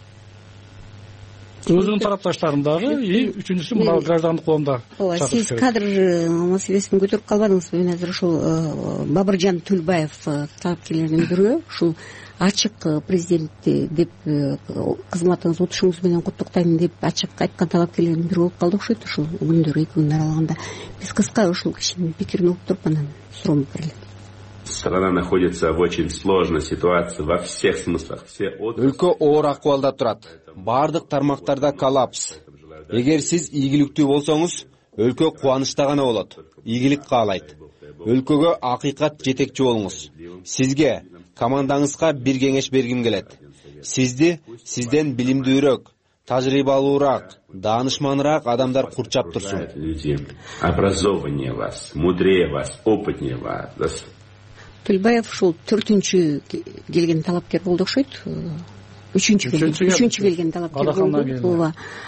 өзүнүн тарапташтарын дагы и үчүнчүсү мына граждандык коомдо чакырыш керек. Сиз кадр маселесин көтөрүп калбадыңызбы? Мен азыр ушул Бабыржан Төлбаев талапкерлердин бирөө, ушул ачык президент деп кызматыңызды утушуңуз менен куттуктайм деп ачык айткан талапкерлердин бирөө болуп калды окшойт ушул күндөр, эки күн аралыгында. Биз кыска ушул кишинин пикирин угуп туруп анан суроону берели. Страна находится в очень сложной ситуации во всех смыслах. Өлкө оор акыбалда турат. Бардык тармактарда коллапс. Эгер сиз ийгиликтүү болсоңуз, өлкө кубанычта гана болот. Ийгилик каалайт. Өлкөгө акыйкат жетекчи болуңуз. Сизге, командаңызга бир кеңеш бергим келет. Сизди сизден билимдүүрөөк, тажрыйбалуураак, даанышманыраак адамдар курчап турсун. Образованнее вас, мудрее вас, опытнее вас. Төлбаев ушул төртүнчү келген талапкер болду окшойт. Үчүнчү үчүнчү келген талапкер болду.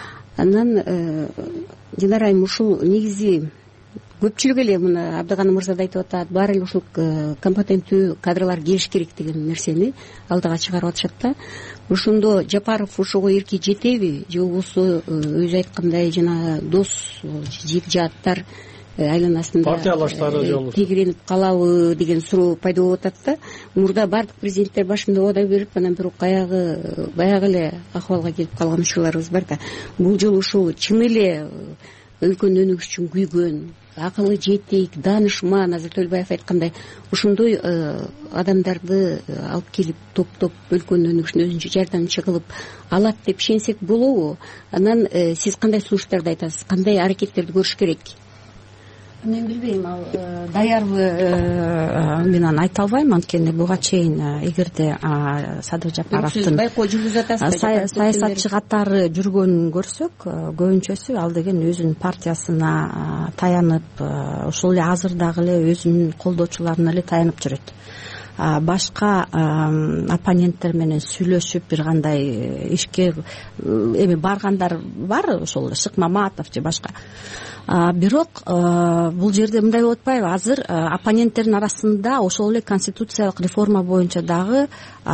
Анан Динара айым ушул негизи көпчүлүк эле мына Абдыганы мырза да айтып атат, баары эле ушул компетенттүү кадрлар келиш керек деген нерсени алдыга чыгарып атышат да. Ошондо Жапаров ошого эрки жетеби же болбосо өзү айткандай жана дос жигжааттар айланасында партиялаштары жолу тегеренип калабы деген суроо пайда болуп атат да. Мурда бардык президенттер башында ода берип, анан бирок аягы баягы эле акыбалга келип калган учурларыбыз бар да. Бул жолу ушул чын эле өлкөнүн өнүгүшү үчүн күйгөн, акылы жетик, даанышман, азыр Төлбаев айткандай, ушундой адамдарды алып келип топтоп өлкөнүн өнүгүшүнө өзүнчө жардамчы кылып алат деп ишенсек болобу? Анан сиз кандай сунуштарды айтасыз? Кандай аракеттерди көрүш керек? Мен билбейм, ал даярбы мен аны айта албайм, анткени буга чейин эгерде Садыр Жапаровдун саясатчы катары жүргөнүн көрсөк, көбүнчөсү ал деген өзүнүн партиясына таянып, ошол эле азыр дагы эле өзүнүн колдоочуларына эле таянып жүрөт. Башка оппоненттер менен сүйлөшүп бир кандай ишке эми баргандар бар, ошол Шык Маматов же башка. Бирок бул жерде мындай болуп атпайбы? Азыр оппоненттердин арасында ошол эле конституциялык реформа боюнча дагы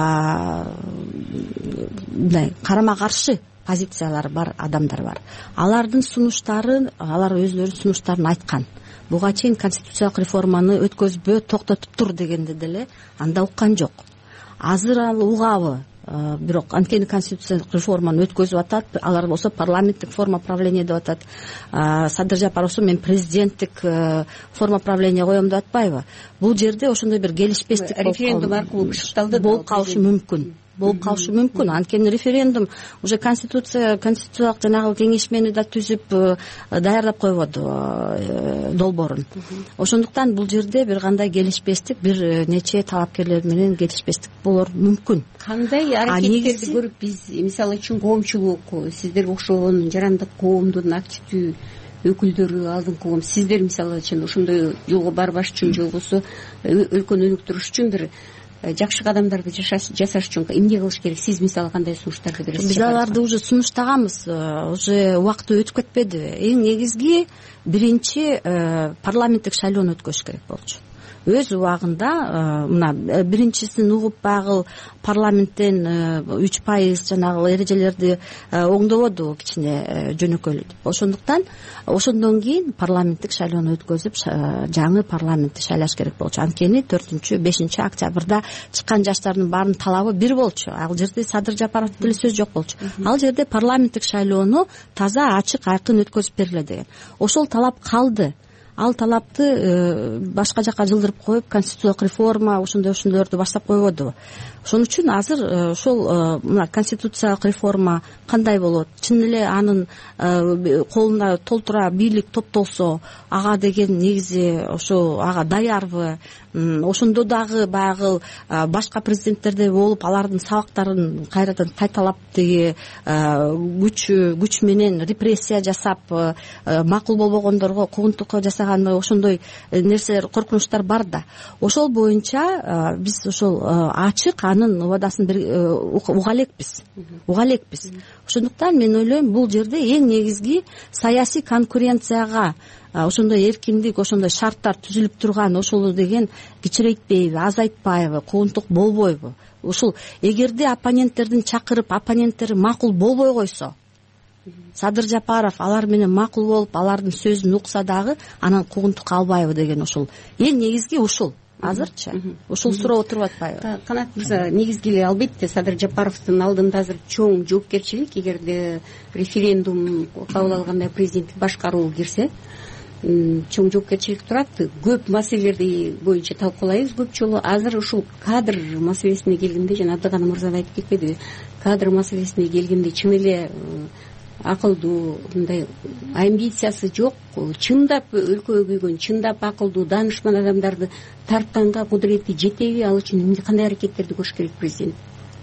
мындай карама каршы позициялары бар адамдар бар. Алардын сунуштарын, алар өзлөрүнүн сунуштарын айткан. Буга чейин конституциялык реформаны өткөзбө, токтотуп тур дегенде деле анда уккан жок. Азыр ал угабы? Бирок анткени конституциялык реформаны өткөзүп атат, алар болсо парламенттик форма правления деп атат. Садыр Жапаров мен президенттик форма правления коем деп атпайбы? Бул жерде ошондой бир келишпестик референдум аркылуу бышыкталды болуп калышы мүмкүн. болуп калышы мүмкүн. Анткени референдум уже конституция конституциялык жанагы кеңешмени да түзүп даярдап койбоду долбоорун. Ошондуктан бул жерде бир кандай келишпестик, бир нече талапкерлер менен келишпестик болор мүмкүн. Кандай аракеттерди көрүп биз, мисалы үчүн коомчулук, сиздер окшогон жарандык коомдун активдүү өкүлдөрү, алдыңкы коом, сиздер мисалы үчүн ошондой жолго барбаш үчүн же болбосо өлкөнү өнүктүрүш үчүн бир жакшы кадамдарды жасаш үчүн эмне кылыш керек? Сиз мисалы кандай сунуштарды бересиз? Биз аларды уже сунуштаганбыз, уже убакыт өтүп кетпедиби? Эң негизги биринчи парламенттик шайлоону өткөзүш керек болчу. Өз убагында мына биринчисин угуп багыл парламенттен үч пайыз жанагы эрежелерди оңдободу, кичине жөнөкөйлөдү. Ошондуктан ошондон кийин парламенттик шайлоону өткөзүп жаңы парламентти шайлаш керек болчу. Анткени төртүнчү бешинчи октябрда чыккан жаштардын баарынын талабы бир болчу. Ал жерде Садыр Жапаровдун деле сөзү жок болчу. Ал жерде парламенттик шайлоону таза, ачык, айкын өткөзүп бергиле деген. Ошол талап калды. Ал талапты башка жака жылдырып коюп, конституциялык реформа ошондой ошондойлорду баштап койбодубу? Ошон үчүн азыр ошол мына конституциялык реформа кандай болот? Чын эле анын колуна толтура бийлик топтолсо, ага деген негизи ошо ага даярбы? Ошондо дагы баягы башка президенттердей болуп, алардын сабактарын кайрадан кайталап тиги күч күч менен репрессия жасап, макул болбогондорго куугунтук жасаган ошондой нерселер, коркунучтар бар да. Ошол боюнча биз ошол ачык анын убадасын уга элекпиз. Уга элекпиз. Ошондуктан мен ойлойм, бул жерде эң негизги саясий конкуренцияга ошондой эркиндик, ошондой шарттар түзүлүп турган, ошол деген кичирейтпейби, азайтпайбы, куугунтук болбойбу? Ушул эгерде оппоненттердин чакырып, оппоненттери макул болбой койсо, Садыр Жапаров алар менен макул болуп, алардын сөзүн укса дагы анан куугунтук албайбы деген ошол. Эң негизги ушул. Азырчы ушул суроо туруп атпайбы? Канат мырза, негизги эле албетте Садыр Жапаровдун алдында азыр чоң жоопкерчилик. Эгерде референдум кабыл алганда президенттик башкаруу кирсе, чоң жоопкерчилик турат. Көп маселелерди боюнча талкуулайбыз көп жолу. Азыр ушул кадр маселесине келгенде, жана Абдыганы мырза да айтып кетпедиби? Кадр маселесине келгенде чын эле акылдуу, мындай амбициясы жок, чындап өлкөгө күйгөн, чындап акылдуу, даанышман адамдарды тартканга кудурети жетеби? Ал үчүн кандай аракеттерди көрүш керек президент?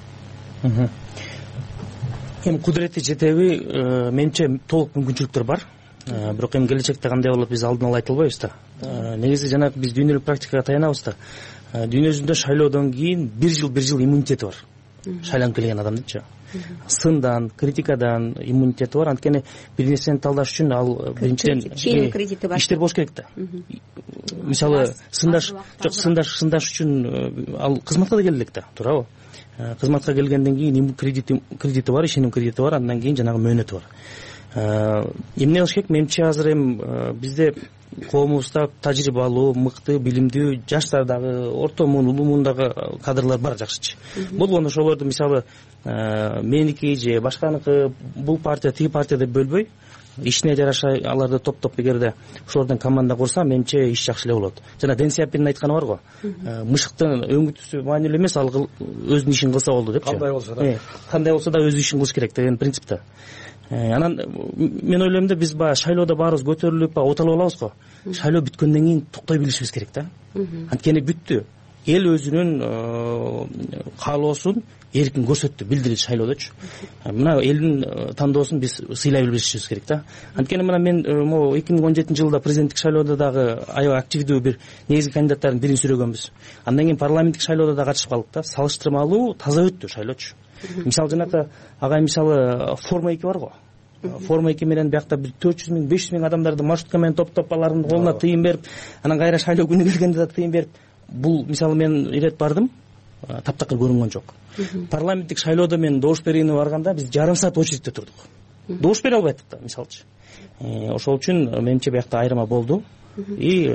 Эми кудурети жетеби? Менимче толук мүмкүнчүлүктөр бар. Бирок эми келечекте кандай болот, биз алдын ала айта албайбыз да. Негизи жана биз дүйнөлүк практикага таянабыз да. Дүйнө жүзүндө шайлоодон кийин бир жыл бир жыл иммунитети бар. Шайланып келген адамдычы. Сындан, критикадан иммунитети бар. Анткени бир нерсени талдаш үчүн ал биринчиден иштер болуш керек да. Мисалы, сындаш, жок, сындаш, сындаш үчүн ал кызматка да келе элек да, туурабы? Кызматка келгенден кийин кредити, кредити бар, ишеним кредити бар, андан кийин жанагы мөөнөтү бар. Эмне кылыш керек? Менимче азыр эми бизде коомубузда тажрыйбалуу, мыкты, билимдүү жаштар дагы, орто муун, улуу муундагы кадрлар бар жакшычы. Болгондо ошолорду мисалы меники же башканыкы, бул партия, тиги партия деп бөлбөй, ишине жараша аларды топтоп эгерде ошолордон команда курса, менимче иш жакшы эле болот. Жана Дэн Сяопиндин айтканы барго, мышыктын өңүтүсү маанилүү эмес, ал өзүнүн ишин кылса болду депчи. Кандай болсо да. Кандай болсо да өз ишин кылыш керек деген принципте. Анан мен ойлойм да, биз баягы шайлоодо баарыбыз көтөрүлүп оталып алабыз го. Шайлоо бүткөндөн кийин токтой билишибиз керек да. Анткени бүттү. Эл өзүнүн каалоосун эркин көрсөттү, билдирди шайлоодочу. Мына элдин тандоосун биз сыйлай билишибиз керек да. Анткени мына мен могу эки миң он жетинчи жылда президенттик шайлоодо дагы аябай активдүү бир негизги кандидаттардын бирин сүрөгөнбүз. Андан кийин парламенттик шайлоодо да катышып калдык да. Салыштырмалуу таза өттү шайлоочу. Мисалы жанакы агай мисалы форма эки бар го. Форма эки менен биякта бир төрт жүз миң, беш жүз миң адамдарды маршрутка менен топтоп, алардын колуна тыйын берип, анан кайра шайлоо күнү келгенде да тыйын берип, бул мисалы мен ирет бардым, таптакыр көрүнгөн жок. Парламенттик шайлоодо мен добуш берүүнү барганда биз жарым саат очередте турдук. Добуш бере албай аттык да, мисалчы. Ошол үчүн менимче биякта айырма болду. И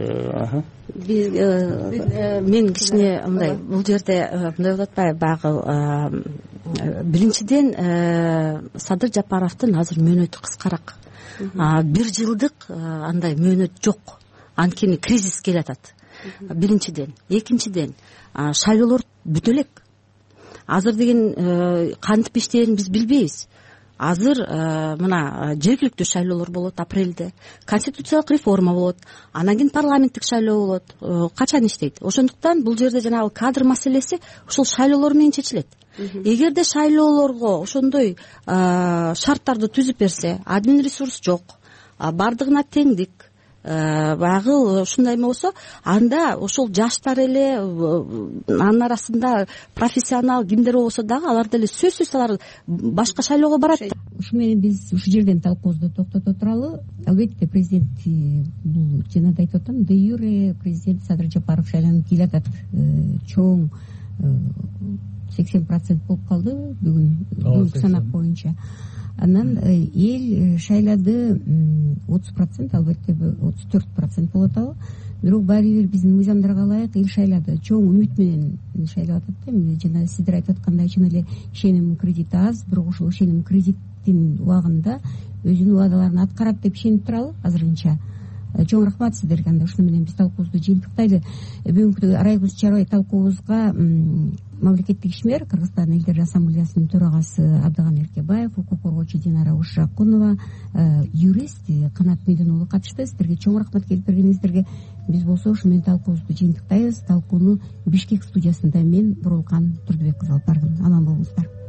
мен кичине мындай, бул жерде мындай болуп атпайбы, баягы биринчиден Садыр Жапаровдун азыр мөөнөтү кыскараак. Бир жылдык андай мөөнөт жок. Анткени кризис келатат. Биринчиден, экинчиден шайлоолор бүтө элек. Азыр деген кантип иштээрин биз билбейбиз. Азыр мына жергиликтүү шайлоолор болот апрелде, конституциялык реформа болот, анан кийин парламенттик шайлоо болот. Качан иштейт? Ошондуктан бул жерде жанагы кадр маселеси ушул шайлоолор менен чечилет. Эгерде шайлоолорго ошондой шарттарды түзүп берсе, админ ресурс жок, бардыгына теңдик, баягы ушундай эме болсо анда ошол жаштар эле анын арасында профессионал кимдер болсо дагы алар деле сөзсүз алар башка шайлоого барат да. Ушу менен биз ушул жерден талкуубузду токтото туралы. Албетте президент бул жана да айтып атам, де юре президент Садыр Жапаров шайланып келатат. Чоң сексен процент болуп калды бүгүн бүгүнкү санак боюнча. Анан эл шайлады отуз процент, албетте отуз төрт процент болуп атабы. Бирок баары бир биздин мыйзамдарга ылайык эл шайлады, чоң үмүт менен шайлап атат да. Жана сиздер айтып аткандай чын эле ишеним кредити аз, бирок ошол ишеним кредиттин убагында өзүнүн убадаларын аткарат деп ишенип туралы азырынча. Чоң рахмат сиздерге. Анда ушуну менен биз талкуубузду жыйынтыктайлы. Бүгүнкү Арайгүл Чарбай талкуубузга мамлекеттик ишмер, Кыргызстан элдер ассамблеясынын төрагасы Абдыган Эркебаев, укук коргоочу Динара Ушакунова, юрист Канат Мидин уулу катышты. Сиздерге чоң рахмат келип бергениңиздерге. Биз болсо ушу менен талкуубузду жыйынтыктайбыз. Талкууну Бишкек студиясында мен Бурулкан Турдубек кызы алып бардым. Аман болуңуздар.